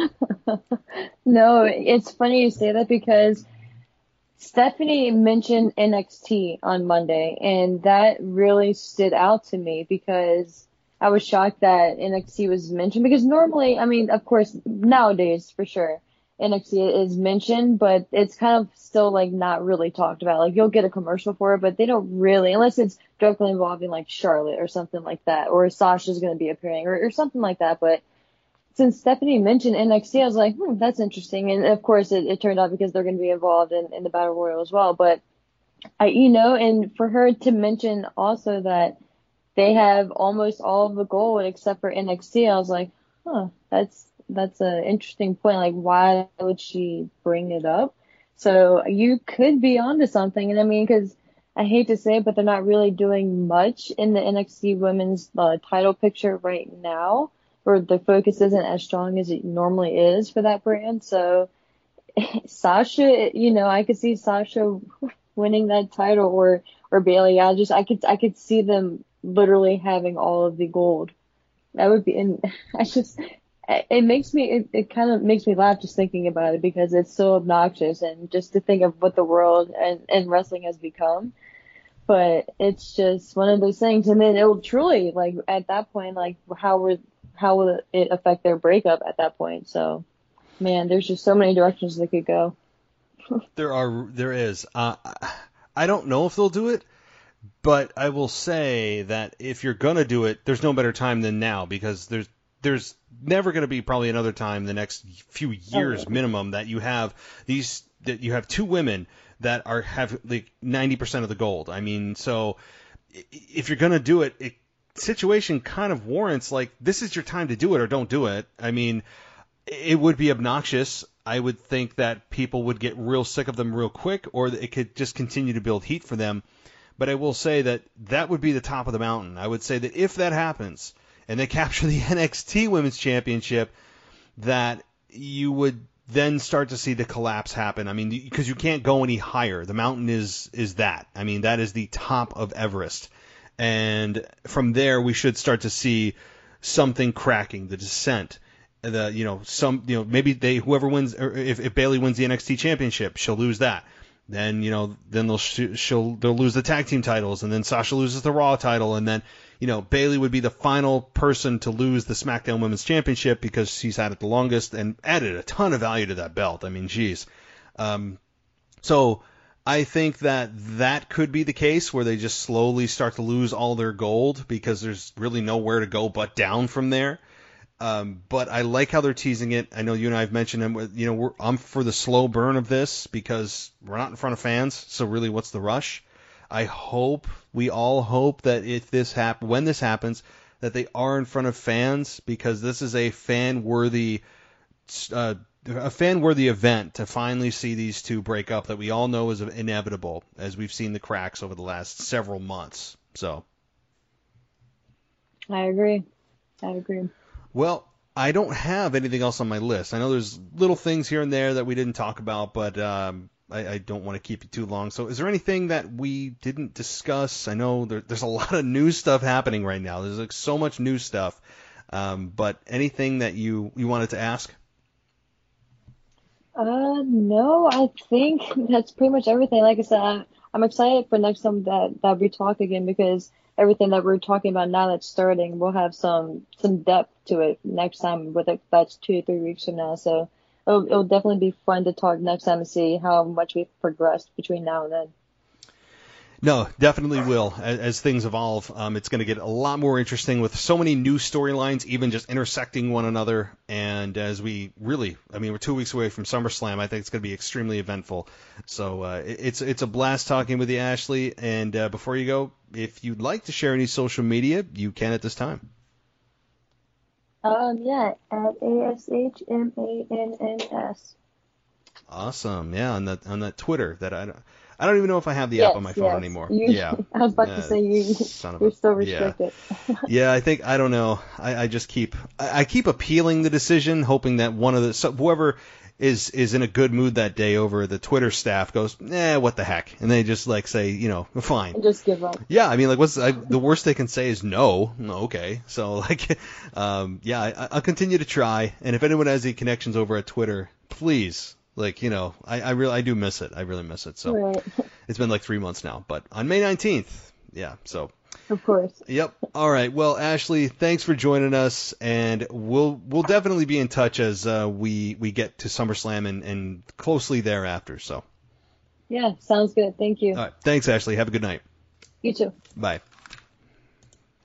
No, it's funny you say that because Stephanie mentioned N X T on Monday, and that really stood out to me because I was shocked that N X T was mentioned. Because normally, I mean, of course, nowadays, for sure, N X T is mentioned, but it's kind of still, like, not really talked about. Like, you'll get a commercial for it, but they don't really, unless it's directly involving, like, Charlotte or something like that, or Sasha's going to be appearing, or, or something like that. But since Stephanie mentioned N X T, I was like, hmm, that's interesting. And of course, it, it turned out because they're going to be involved in, in the Battle Royal as well. But I, you know, and for her to mention also that they have almost all of the gold except for N X T, I was like, huh, that's, that's an interesting point. Like, why would she bring it up? So you could be onto something. And I mean, cause I hate to say it, but they're not really doing much in the N X T women's uh, title picture right now, or the focus isn't as strong as it normally is for that brand. So Sasha, you know, I could see Sasha winning that title, or, or Bayley. I just, I could, I could see them literally having all of the gold. That would be, and I just, it makes me, it, it kind of makes me laugh just thinking about it because it's so obnoxious, and just to think of what the world and, and wrestling has become. But it's just one of those things. And then it will truly, like, at that point, like, how would, how will it affect their breakup at that point? So, man, there's just so many directions they could go. There are, there is. Uh, I don't know if they'll do it, but I will say that if you're gonna do it, there's no better time than now, because there's there's never going to be probably another time the next few years okay. minimum that you have these that you have two women that are have like ninety percent of the gold. I mean, so if you're gonna do it, it situation kind of warrants, like, this is your time to do it or don't do it. I mean, it would be obnoxious. I would think that people would get real sick of them real quick, or it could just continue to build heat for them. But I will say that that would be the top of the mountain. I would say that if that happens and they capture the N X T Women's Championship, that you would then start to see the collapse happen. I mean, because you can't go any higher. The mountain is is that. I mean, that is the top of Everest. And from there, we should start to see something cracking, the descent. The you know some you know maybe they whoever wins, or if, if Bayley wins the N X T Championship, she'll lose that. Then you know then they'll she'll they'll lose the tag team titles, and then Sasha loses the Raw title, and then you know Bayley would be the final person to lose the SmackDown Women's Championship because she's had it the longest and added a ton of value to that belt. I mean, geez. Um, so I think that that could be the case where they just slowly start to lose all their gold because there's really nowhere to go but down from there. Um, but I like how they're teasing it. I know you and I have mentioned them. You know, we're, I'm for the slow burn of this because we're not in front of fans. So really, what's the rush? I hope, we all hope that if this hap- when this happens, that they are in front of fans, because this is a fan-worthy, uh, a fan-worthy event to finally see these two break up that we all know is inevitable, as we've seen the cracks over the last several months. So, I agree. I agree. Well, I don't have anything else on my list. I know there's little things here and there that we didn't talk about, but um, I, I don't want to keep you too long. So is there anything that we didn't discuss? I know there, there's a lot of new stuff happening right now. There's like so much new stuff. Um, but anything that you, you wanted to ask? Uh, no, I think that's pretty much everything. Like I said, I, I'm excited for next time that, that we talk again because everything that we're talking about now that's starting, we'll have some, some depth to it next time, whether that's two or three weeks from now. So it'll, it'll definitely be fun to talk next time and see how much we've progressed between now and then. No, definitely will. As, as things evolve, um, it's going to get a lot more interesting with so many new storylines, even just intersecting one another. And as we really, I mean, we're two weeks away from SummerSlam. I think it's going to be extremely eventful. So uh, it, it's it's a blast talking with you, Ashley. And uh, before you go, if you'd like to share any social media, you can at this time. Um, yeah, at A S H M A N N S. Awesome. Yeah, on that on that Twitter that I don't. I don't even know if I have the yes, app on my phone yes. anymore. You, yeah. I was about yeah, to say you, son of you're a, still restricted. Yeah. yeah, I think, I don't know. I, I just keep, I, I keep appealing the decision, hoping that one of the, so whoever is, is in a good mood that day over the Twitter staff goes, eh, what the heck? And they just like say, you know, fine. Just give up. Yeah, I mean, like, what's I, the worst they can say is no. Okay. So, like, um, yeah, I, I'll continue to try. And if anyone has any connections over at Twitter, please. Like, you know, I, I really, I do miss it. I really miss it. So right. It's been like three months now, but on May nineteenth. Yeah. So. Of course. Yep. All right. Well, Ashley, thanks for joining us, and we'll we'll definitely be in touch as uh, we we get to SummerSlam and, and closely thereafter. So. Yeah. Sounds good. Thank you. All right. Thanks, Ashley. Have a good night. You too. Bye.